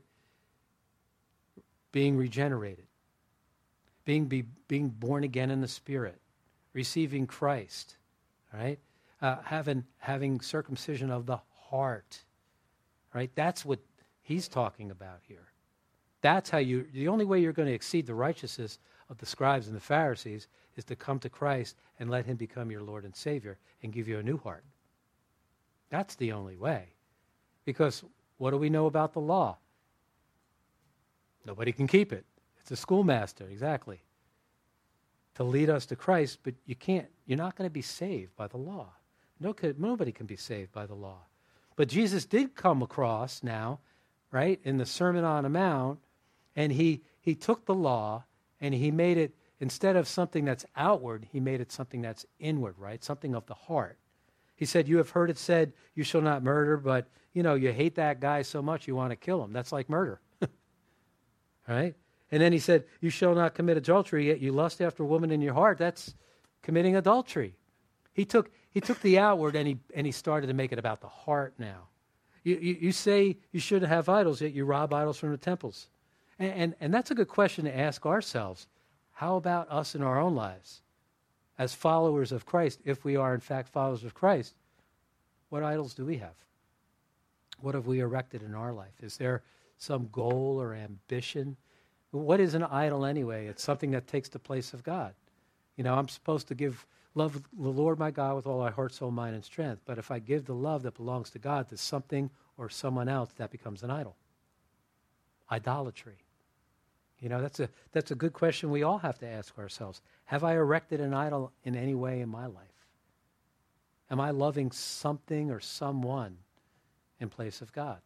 Being regenerated, being, be, being born again in the Spirit, receiving Christ, right? Uh, having, having circumcision of the heart, right? That's what he's talking about here. That's how you, the only way you're going to exceed the righteousness of the scribes and the Pharisees is to come to Christ and let him become your Lord and Savior and give you a new heart. That's the only way. Because what do we know about the law? Nobody can keep it. It's a schoolmaster, exactly. To lead us to Christ, but you can't, you're not going to be saved by the law. No, nobody can be saved by the law. But Jesus did come across now, right, in the Sermon on the Mount, and he, he took the law and he made it, instead of something that's outward, he made it something that's inward, right? Something of the heart. He said, you have heard it said, you shall not murder, but, you know, you hate that guy so much you want to kill him. That's like murder. Right? And then he said, you shall not commit adultery, yet you lust after a woman in your heart. That's committing adultery. He took he took the outward and he and he started to make it about the heart now. You, you, you say you shouldn't have idols, yet you rob idols from the temples. And, and, and that's a good question to ask ourselves. How about us in our own lives? As followers of Christ, if we are in fact followers of Christ, what idols do we have? What have we erected in our life? Is there some goal or ambition? What is an idol anyway? It's something that takes the place of God. You know, I'm supposed to give love the Lord my God with all my heart, soul, mind, and strength. But if I give the love that belongs to God to something or someone else, that becomes an idol. Idolatry. You know, that's a that's a good question we all have to ask ourselves. Have I erected an idol in any way in my life? Am I loving something or someone in place of God?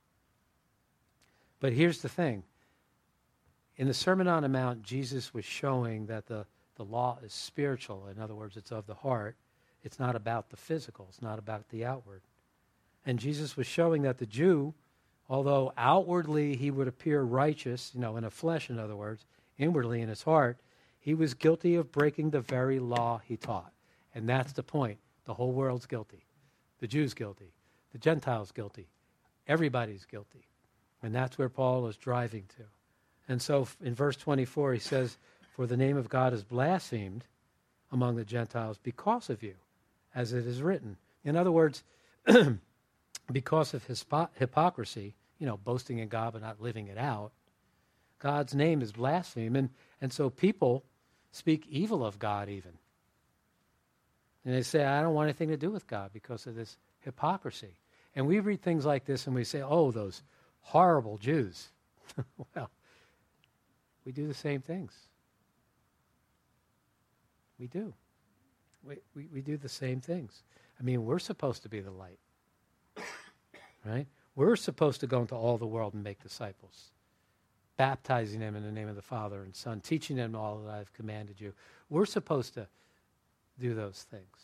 But here's the thing. In the Sermon on the Mount, Jesus was showing that the, the law is spiritual. In other words, it's of the heart. It's not about the physical. It's not about the outward. And Jesus was showing that the Jew, although outwardly he would appear righteous, you know, in the flesh, in other words, inwardly in his heart, he was guilty of breaking the very law he taught. And that's the point. The whole world's guilty. The Jew's guilty. The Gentile's guilty. Everybody's guilty. And that's where Paul is driving to. And so in verse twenty-four, he says, for the name of God is blasphemed among the Gentiles because of you, as it is written. In other words, because of his hypocrisy, you know, boasting in God but not living it out, God's name is blasphemed. And, and so people speak evil of God even. And they say, I don't want anything to do with God because of this hypocrisy. And we read things like this and we say, oh, those horrible Jews. Well, we do the same things. We do. We, we, we do the same things. I mean, we're supposed to be the light. Right? We're supposed to go into all the world and make disciples, baptizing them in the name of the Father and Son, teaching them all that I've commanded you. We're supposed to do those things.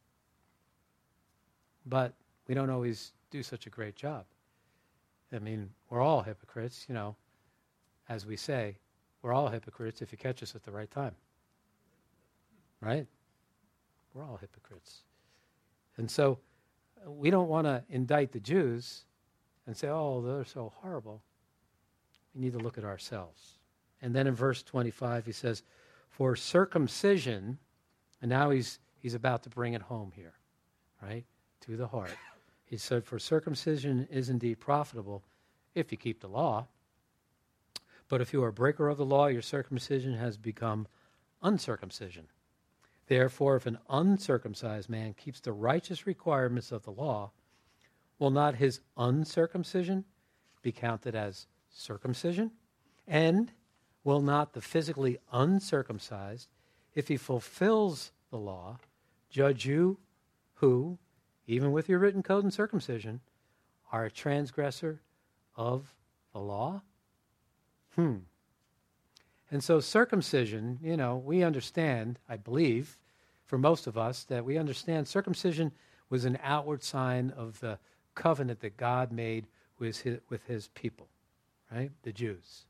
But we don't always do such a great job. I mean, we're all hypocrites, you know, as we say. We're all hypocrites if you catch us at the right time. Right? We're all hypocrites. And so we don't want to indict the Jews and say, oh, they're so horrible. We need to look at ourselves. And then in verse twenty-five, he says, for circumcision, and now he's he's about to bring it home here, right, to the heart. He said, for circumcision is indeed profitable if you keep the law. But if you are a breaker of the law, your circumcision has become uncircumcision. Therefore, if an uncircumcised man keeps the righteous requirements of the law, will not his uncircumcision be counted as circumcision? And will not the physically uncircumcised, if he fulfills the law, judge you who, even with your written code and circumcision, are a transgressor of the law? Hmm. And so circumcision, you know, we understand, I believe, for most of us, that we understand circumcision was an outward sign of the covenant that God made with his, with his people, right? The Jews.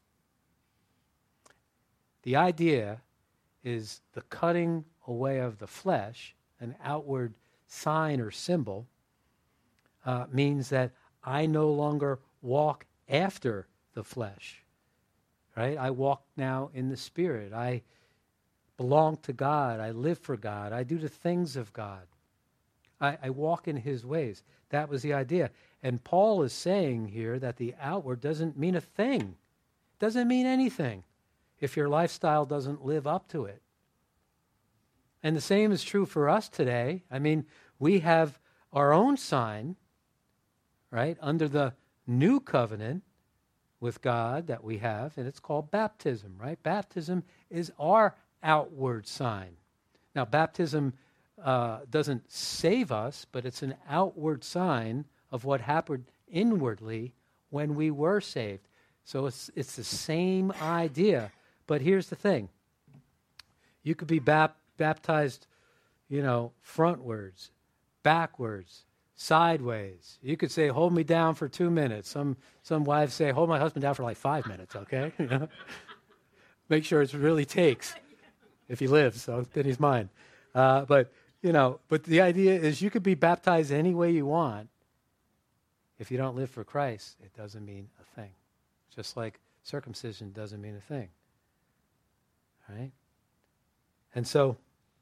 The idea is the cutting away of the flesh, an outward sign or symbol, uh, means that I no longer walk after the flesh, right? I walk now in the Spirit. I belong to God. I live for God. I do the things of God. I, I walk in his ways. That was the idea. And Paul is saying here that the outward doesn't mean a thing. Doesn't mean anything if your lifestyle doesn't live up to it. And the same is true for us today. I mean, we have our own sign, right, under the new covenant with God that we have, and it's called baptism, right? Baptism is our outward sign. Now, baptism uh, doesn't save us, but it's an outward sign of what happened inwardly when we were saved. So it's it's the same idea. But here's the thing. You could be bap- baptized, you know, frontwards, backwards, sideways. You could say, hold me down for two minutes. Some some wives say, hold my husband down for like five minutes, okay? You know? Make sure it really takes, if he lives, so then he's mine. Uh, but, you know, but the idea is you could be baptized any way you want. If you don't live for Christ, it doesn't mean a thing. Just like circumcision doesn't mean a thing. Right? And so,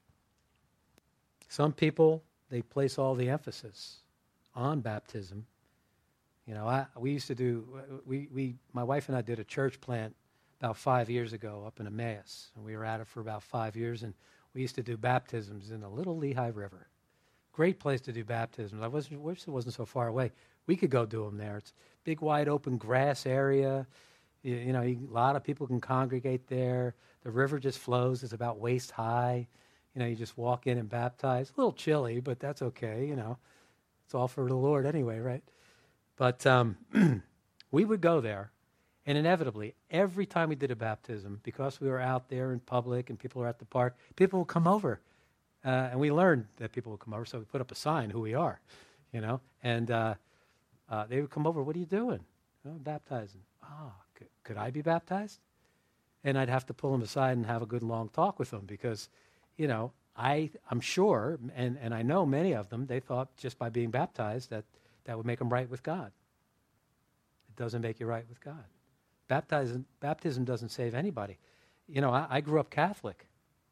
some people, they place all the emphasis on baptism. You know, I, we used to do, we, we, my wife and I did a church plant about five years ago up in Emmaus. And we were at it for about five years, and we used to do baptisms in the Little Lehigh River. Great place to do baptisms. I wasn't, wish it wasn't so far away. We could go do them there. It's a big, wide open grass area. You, you know, you, a lot of people can congregate there. The river just flows. It's about waist high. You know, you just walk in and baptize. A little chilly, but that's okay, you know. It's all for the Lord anyway, right? But um, we would go there, and inevitably, every time we did a baptism, because we were out there in public and people were at the park, people would come over. Uh, and we learned that people would come over, so we put up a sign, who we are, you know. And uh, uh, they would come over, what are you doing? Oh, I'm baptizing. Oh, could, could I be baptized? And I'd have to pull them aside and have a good long talk with them because, you know, I, I'm sure, and, and I know many of them, they thought just by being baptized that that would make them right with God. It doesn't make you right with God. Baptism, baptism doesn't save anybody. You know, I, I grew up Catholic,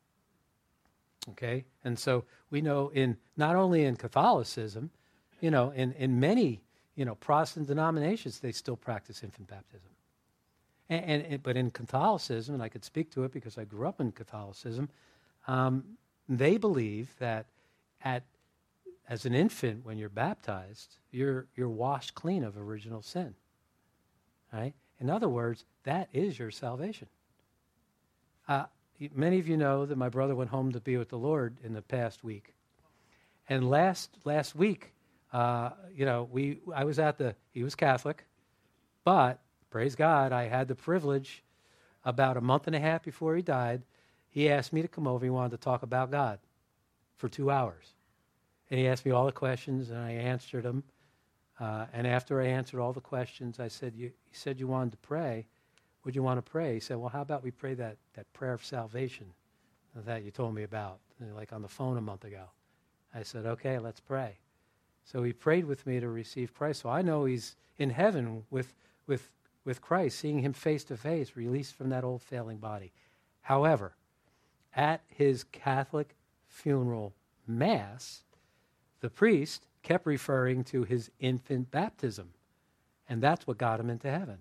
okay? And so we know in, not only in Catholicism, you know, in, in many, you know, Protestant denominations, they still practice infant baptism. And, and, and but in Catholicism, and I could speak to it because I grew up in Catholicism, um, they believe that at as an infant, when you're baptized, you're you're washed clean of original sin. Right? In other words, that is your salvation. Uh, many of you know that my brother went home to be with the Lord in the past week, and last last week, uh, you know, we I was at the he was Catholic, but praise God, I had the privilege. About a month and a half before he died, he asked me to come over. He wanted to talk about God for two hours. And he asked me all the questions, and I answered them. Uh, and after I answered all the questions, I said, you, you said you wanted to pray. Would you want to pray? He said, well, how about we pray that, that prayer of salvation that you told me about, like on the phone a month ago? I said, okay, let's pray. So he prayed with me to receive Christ. So I know he's in heaven with, with, with Christ, seeing him face to face, released from that old failing body. However, at his Catholic funeral mass, the priest kept referring to his infant baptism, and that's what got him into heaven.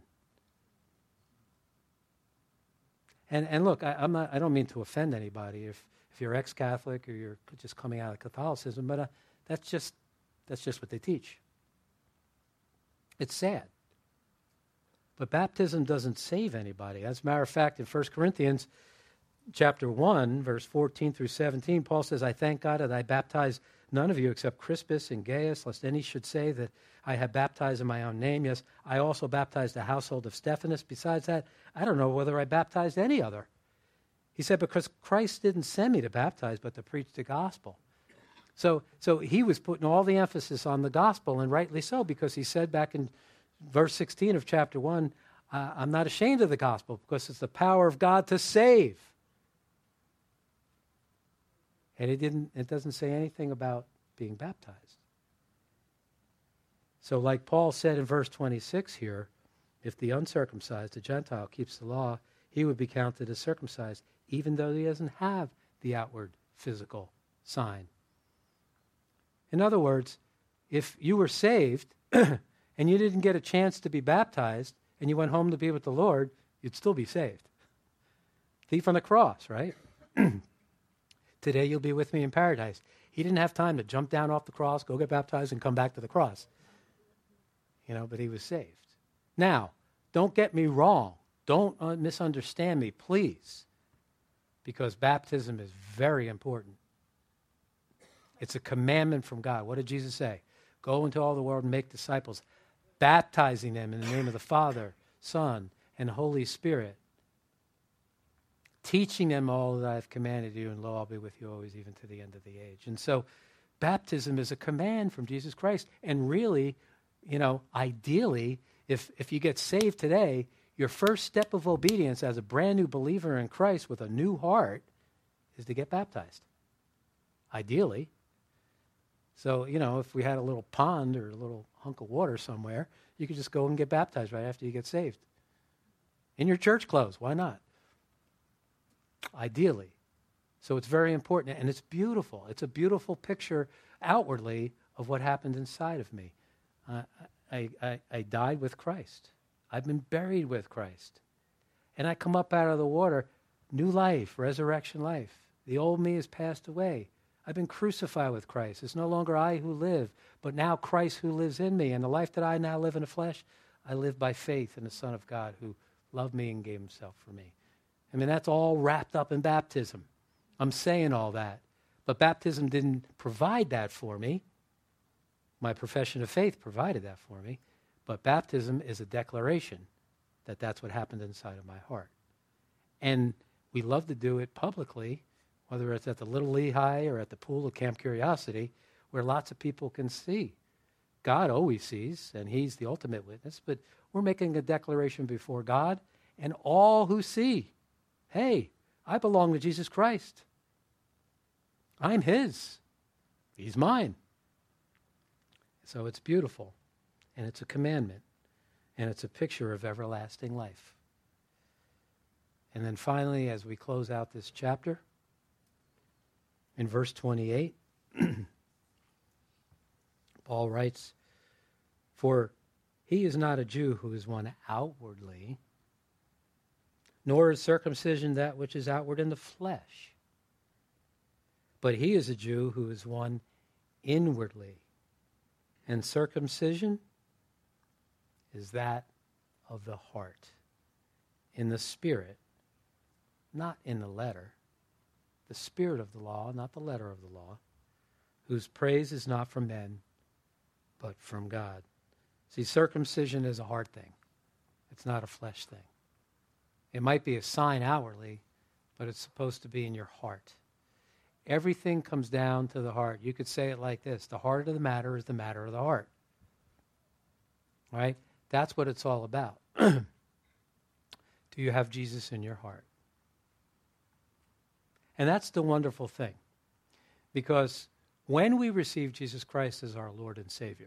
And and look, I, I'm not, I don't mean to offend anybody if, if you're ex-Catholic or you're just coming out of Catholicism, but uh, that's just that's just what they teach. It's sad. But baptism doesn't save anybody. As a matter of fact, in First Corinthians chapter one, verse fourteen through seventeen, Paul says, I thank God that I baptize none of you except Crispus and Gaius, lest any should say that I have baptized in my own name. Yes, I also baptized the household of Stephanas. Besides that, I don't know whether I baptized any other. He said, because Christ didn't send me to baptize, but to preach the gospel. So, so he was putting all the emphasis on the gospel, and rightly so, because he said back in verse sixteen of chapter one, uh, I'm not ashamed of the gospel, because it's the power of God to save. And it didn't. It doesn't say anything about being baptized. So like Paul said in verse twenty-six here, if the uncircumcised, the Gentile, keeps the law, he would be counted as circumcised, even though he doesn't have the outward physical sign. In other words, if you were saved and you didn't get a chance to be baptized and you went home to be with the Lord, you'd still be saved. Thief on the cross, right? Today you'll be with me in paradise. He didn't have time to jump down off the cross, go get baptized, and come back to the cross. You know, but he was saved. Now, don't get me wrong. Don't uh, misunderstand me, please, because baptism is very important. It's a commandment from God. What did Jesus say? Go into all the world and make disciples, baptizing them in the name of the Father, Son, and Holy Spirit, teaching them all that I have commanded you, and lo, I'll be with you always, even to the end of the age. And so baptism is a command from Jesus Christ. And really, you know, ideally, if, if you get saved today, your first step of obedience as a brand new believer in Christ with a new heart is to get baptized. Ideally. So, you know, if we had a little pond or a little hunk of water somewhere, you could just go and get baptized right after you get saved. In your church clothes, why not? Ideally. So it's very important, and it's beautiful. It's a beautiful picture outwardly of what happened inside of me. Uh, I, I, I died with Christ. I've been buried with Christ. And I come up out of the water, new life, resurrection life. The old me has passed away. I've been crucified with Christ. It's no longer I who live, but now Christ who lives in me. And the life that I now live in the flesh, I live by faith in the Son of God who loved me and gave himself for me. I mean, that's all wrapped up in baptism. I'm saying all that. But baptism didn't provide that for me. My profession of faith provided that for me. But baptism is a declaration that that's what happened inside of my heart. And we love to do it publicly, whether it's at the Little Lehigh or at the pool of Camp Curiosity, where lots of people can see. God always sees, and he's the ultimate witness, but we're making a declaration before God and all who see. Hey, I belong to Jesus Christ. I'm his. He's mine. So it's beautiful, and it's a commandment, and it's a picture of everlasting life. And then finally, as we close out this chapter, in verse twenty-eight, Paul writes, for he is not a Jew who is one outwardly, nor is circumcision that which is outward in the flesh. But he is a Jew who is one inwardly. And circumcision is that of the heart, in the spirit, not in the letter. The spirit of the law, not the letter of the law, whose praise is not from men, but from God. See, circumcision is a heart thing. It's not a flesh thing. It might be a sign outwardly, but it's supposed to be in your heart. Everything comes down to the heart. You could say it like this: the heart of the matter is the matter of the heart. Right? That's what it's all about. Do you have Jesus in your heart? And that's the wonderful thing. Because when we receive Jesus Christ as our Lord and Savior,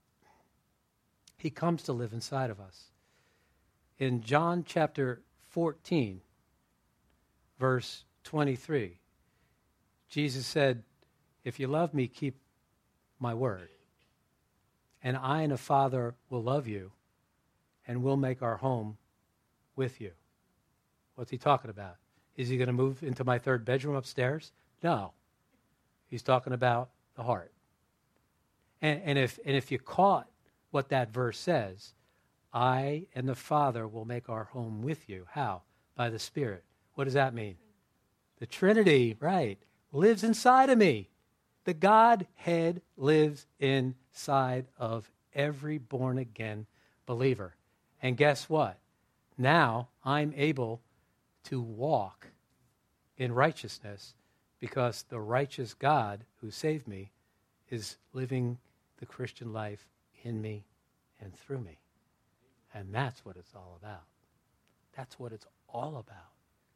he comes to live inside of us. In John chapter fourteen, verse twenty-three, Jesus said, if you love me, keep my word. And I and the Father will love you, and we'll make our home with you. What's he talking about? Is he going to move into my third bedroom upstairs? No. He's talking about the heart. And, and, if, and if you caught what that verse says, I and the Father will make our home with you. How? By the Spirit. What does that mean? The Trinity, right, lives inside of me. The Godhead lives inside of every born-again believer. And guess what? Now I'm able to walk in righteousness because the righteous God who saved me is living the Christian life in me and through me. And that's what it's all about. That's what it's all about.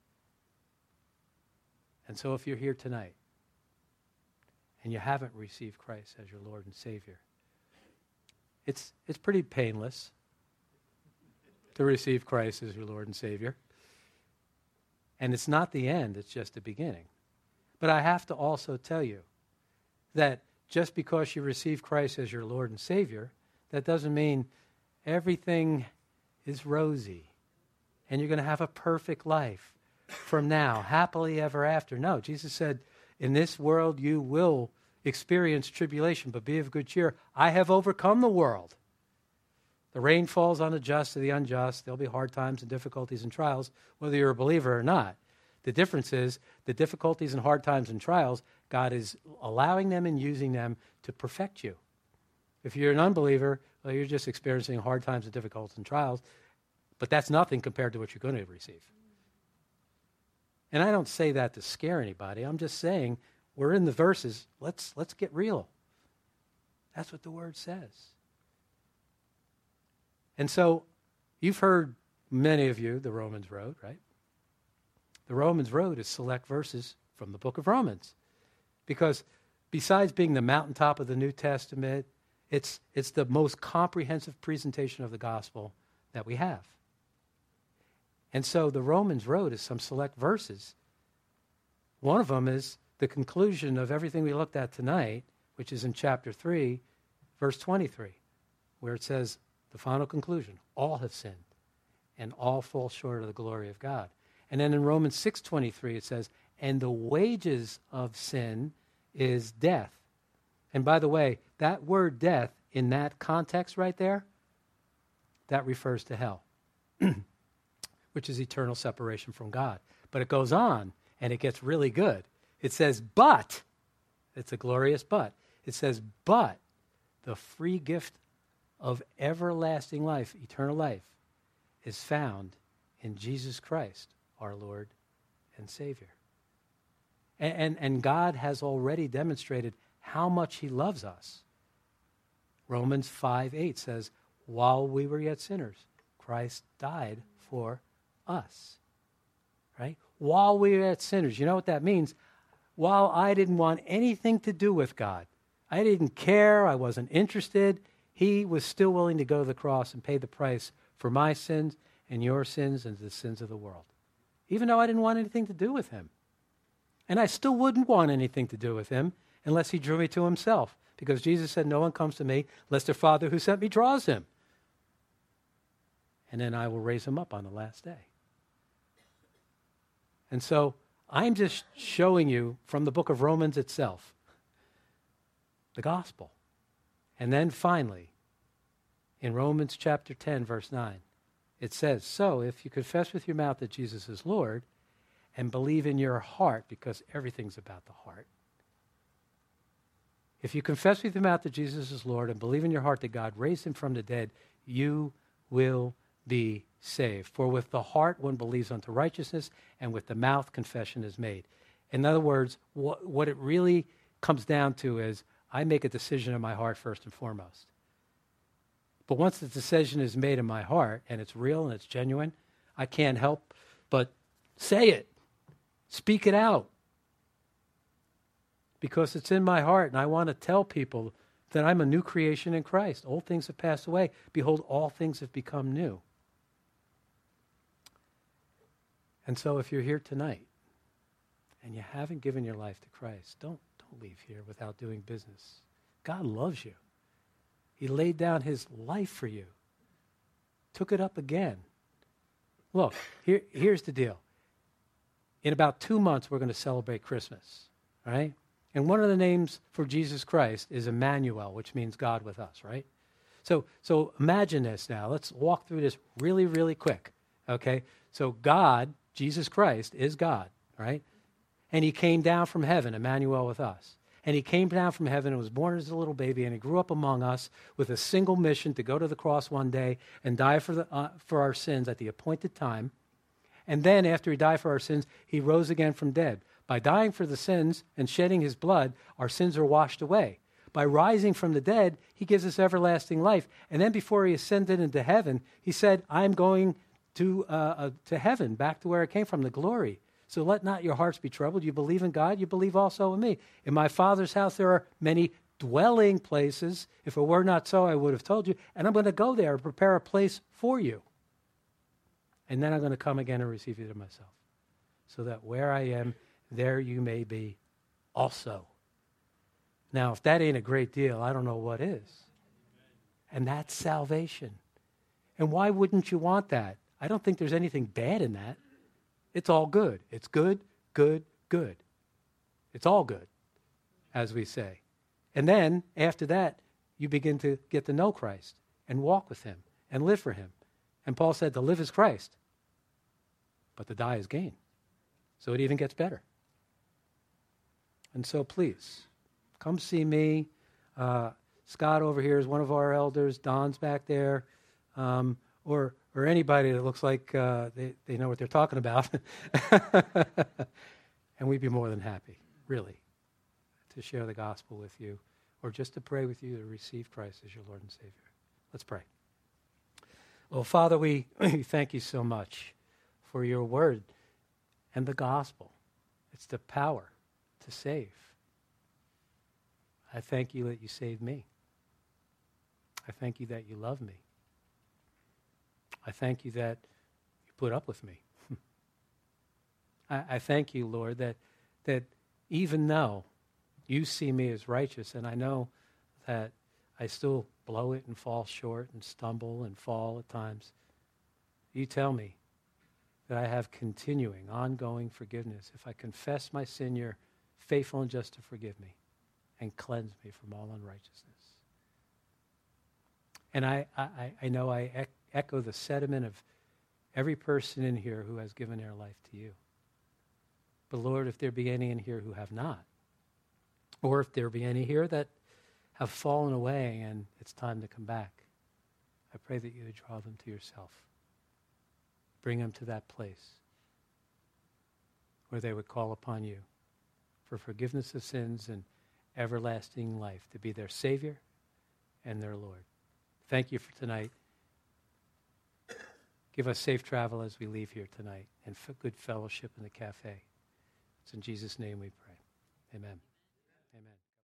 And so if you're here tonight and you haven't received Christ as your Lord and Savior, it's it's pretty painless to receive Christ as your Lord and Savior. And it's not the end, it's just the beginning. But I have to also tell you that just because you receive Christ as your Lord and Savior, that doesn't mean everything is rosy and you're going to have a perfect life from now, happily ever after. No, Jesus said, in this world you will experience tribulation, but be of good cheer. I have overcome the world. The rain falls on the just and the unjust. There'll be hard times and difficulties and trials, whether you're a believer or not. The difference is the difficulties and hard times and trials, God is allowing them and using them to perfect you. If you're an unbeliever, well, you're just experiencing hard times and difficulties and trials, but that's nothing compared to what you're going to receive. And I don't say that to scare anybody. I'm just saying we're in the verses. Let's, let's get real. That's what the Word says. And so you've heard, many of you, the Romans Road, right? The Romans Road is select verses from the book of Romans. Because besides being the mountaintop of the New Testament, it's, it's the most comprehensive presentation of the gospel that we have. And so the Romans Road is some select verses. One of them is the conclusion of everything we looked at tonight, which is in chapter three, verse twenty-three, where it says, the final conclusion, all have sinned and all fall short of the glory of God. And then in Romans six twenty-three it says, and the wages of sin is death. And by the way, that word death in that context right there, that refers to hell, which is eternal separation from God. But it goes on and it gets really good. It says, but, it's a glorious but. It says, but the free gift of everlasting life, eternal life, is found in Jesus Christ, our Lord and Savior. And, and, and God has already demonstrated how much he loves us. Romans five eight says, while we were yet sinners, Christ died for us. Right? While we were yet sinners. You know what that means? While I didn't want anything to do with God, I didn't care, I wasn't interested, he was still willing to go to the cross and pay the price for my sins and your sins and the sins of the world. Even though I didn't want anything to do with him. And I still wouldn't want anything to do with him unless he drew me to himself. Because Jesus said, no one comes to me unless the Father who sent me draws him. And then I will raise him up on the last day. And so I'm just showing you from the book of Romans itself the gospel. And then finally, in Romans chapter ten, verse nine, it says, so if you confess with your mouth that Jesus is Lord and believe in your heart, because everything's about the heart. If you confess with your mouth that Jesus is Lord and believe in your heart that God raised him from the dead, you will be saved. For with the heart one believes unto righteousness, and with the mouth confession is made. In other words, what, what it really comes down to is I make a decision in my heart first and foremost. But once the decision is made in my heart, and it's real and it's genuine, I can't help but say it. Speak it out. Because it's in my heart, and I want to tell people that I'm a new creation in Christ. Old things have passed away. Behold, all things have become new. And so if you're here tonight, and you haven't given your life to Christ, don't, don't leave here without doing business. God loves you. He laid down his life for you. Took it up again. Look, here, here's the deal. In about two months, we're going to celebrate Christmas, right? And one of the names for Jesus Christ is Emmanuel, which means God with us, right? So, so imagine this now. Let's walk through this really, really quick, okay? So God, Jesus Christ, is God, right? And he came down from heaven, Emmanuel with us. And he came down from heaven and was born as a little baby, and he grew up among us with a single mission to go to the cross one day and die for, the, uh, for our sins at the appointed time. And then after he died for our sins, he rose again from dead. By dying for the sins and shedding his blood, our sins are washed away. By rising from the dead, he gives us everlasting life. And then before he ascended into heaven, he said, I'm going to, uh, uh, to heaven, back to where I came from, the glory. So let not your hearts be troubled. You believe in God, you believe also in me. In my Father's house there are many dwelling places. If it were not so, I would have told you. And I'm going to go there and prepare a place for you. And then I'm going to come again and receive you to myself. So that where I am, there you may be also. Now, if that ain't a great deal, I don't know what is. And that's salvation. And why wouldn't you want that? I don't think there's anything bad in that. It's all good. It's good, good, good. It's all good, as we say. And then, after that, you begin to get to know Christ and walk with him and live for him. And Paul said to live is Christ, but to die is gain. So it even gets better. And so please, come see me. Uh, Scott over here is one of our elders. Don's back there. Um, or or anybody that looks like uh, they, they know what they're talking about. And we'd be more than happy, really, to share the gospel with you or just to pray with you to receive Christ as your Lord and Savior. Let's pray. Well, Father, we thank you so much for your word and the gospel. It's the power to save. I thank you that you saved me. I thank you that you love me. I thank you that you put up with me. I, I thank you, Lord, that that even though you see me as righteous, and I know that I still blow it and fall short and stumble and fall at times, you tell me that I have continuing, ongoing forgiveness. If I confess my sin, you're faithful and just to forgive me and cleanse me from all unrighteousness. And I, I, I know I ec- echo the sentiment of every person in here who has given their life to you. But Lord, if there be any in here who have not, or if there be any here that have fallen away and it's time to come back, I pray that you would draw them to yourself. Bring them to that place where they would call upon you for forgiveness of sins and everlasting life, to be their Savior and their Lord. Thank you for tonight. Give us safe travel as we leave here tonight and f- good fellowship in the cafe. It's in Jesus' name we pray. Amen.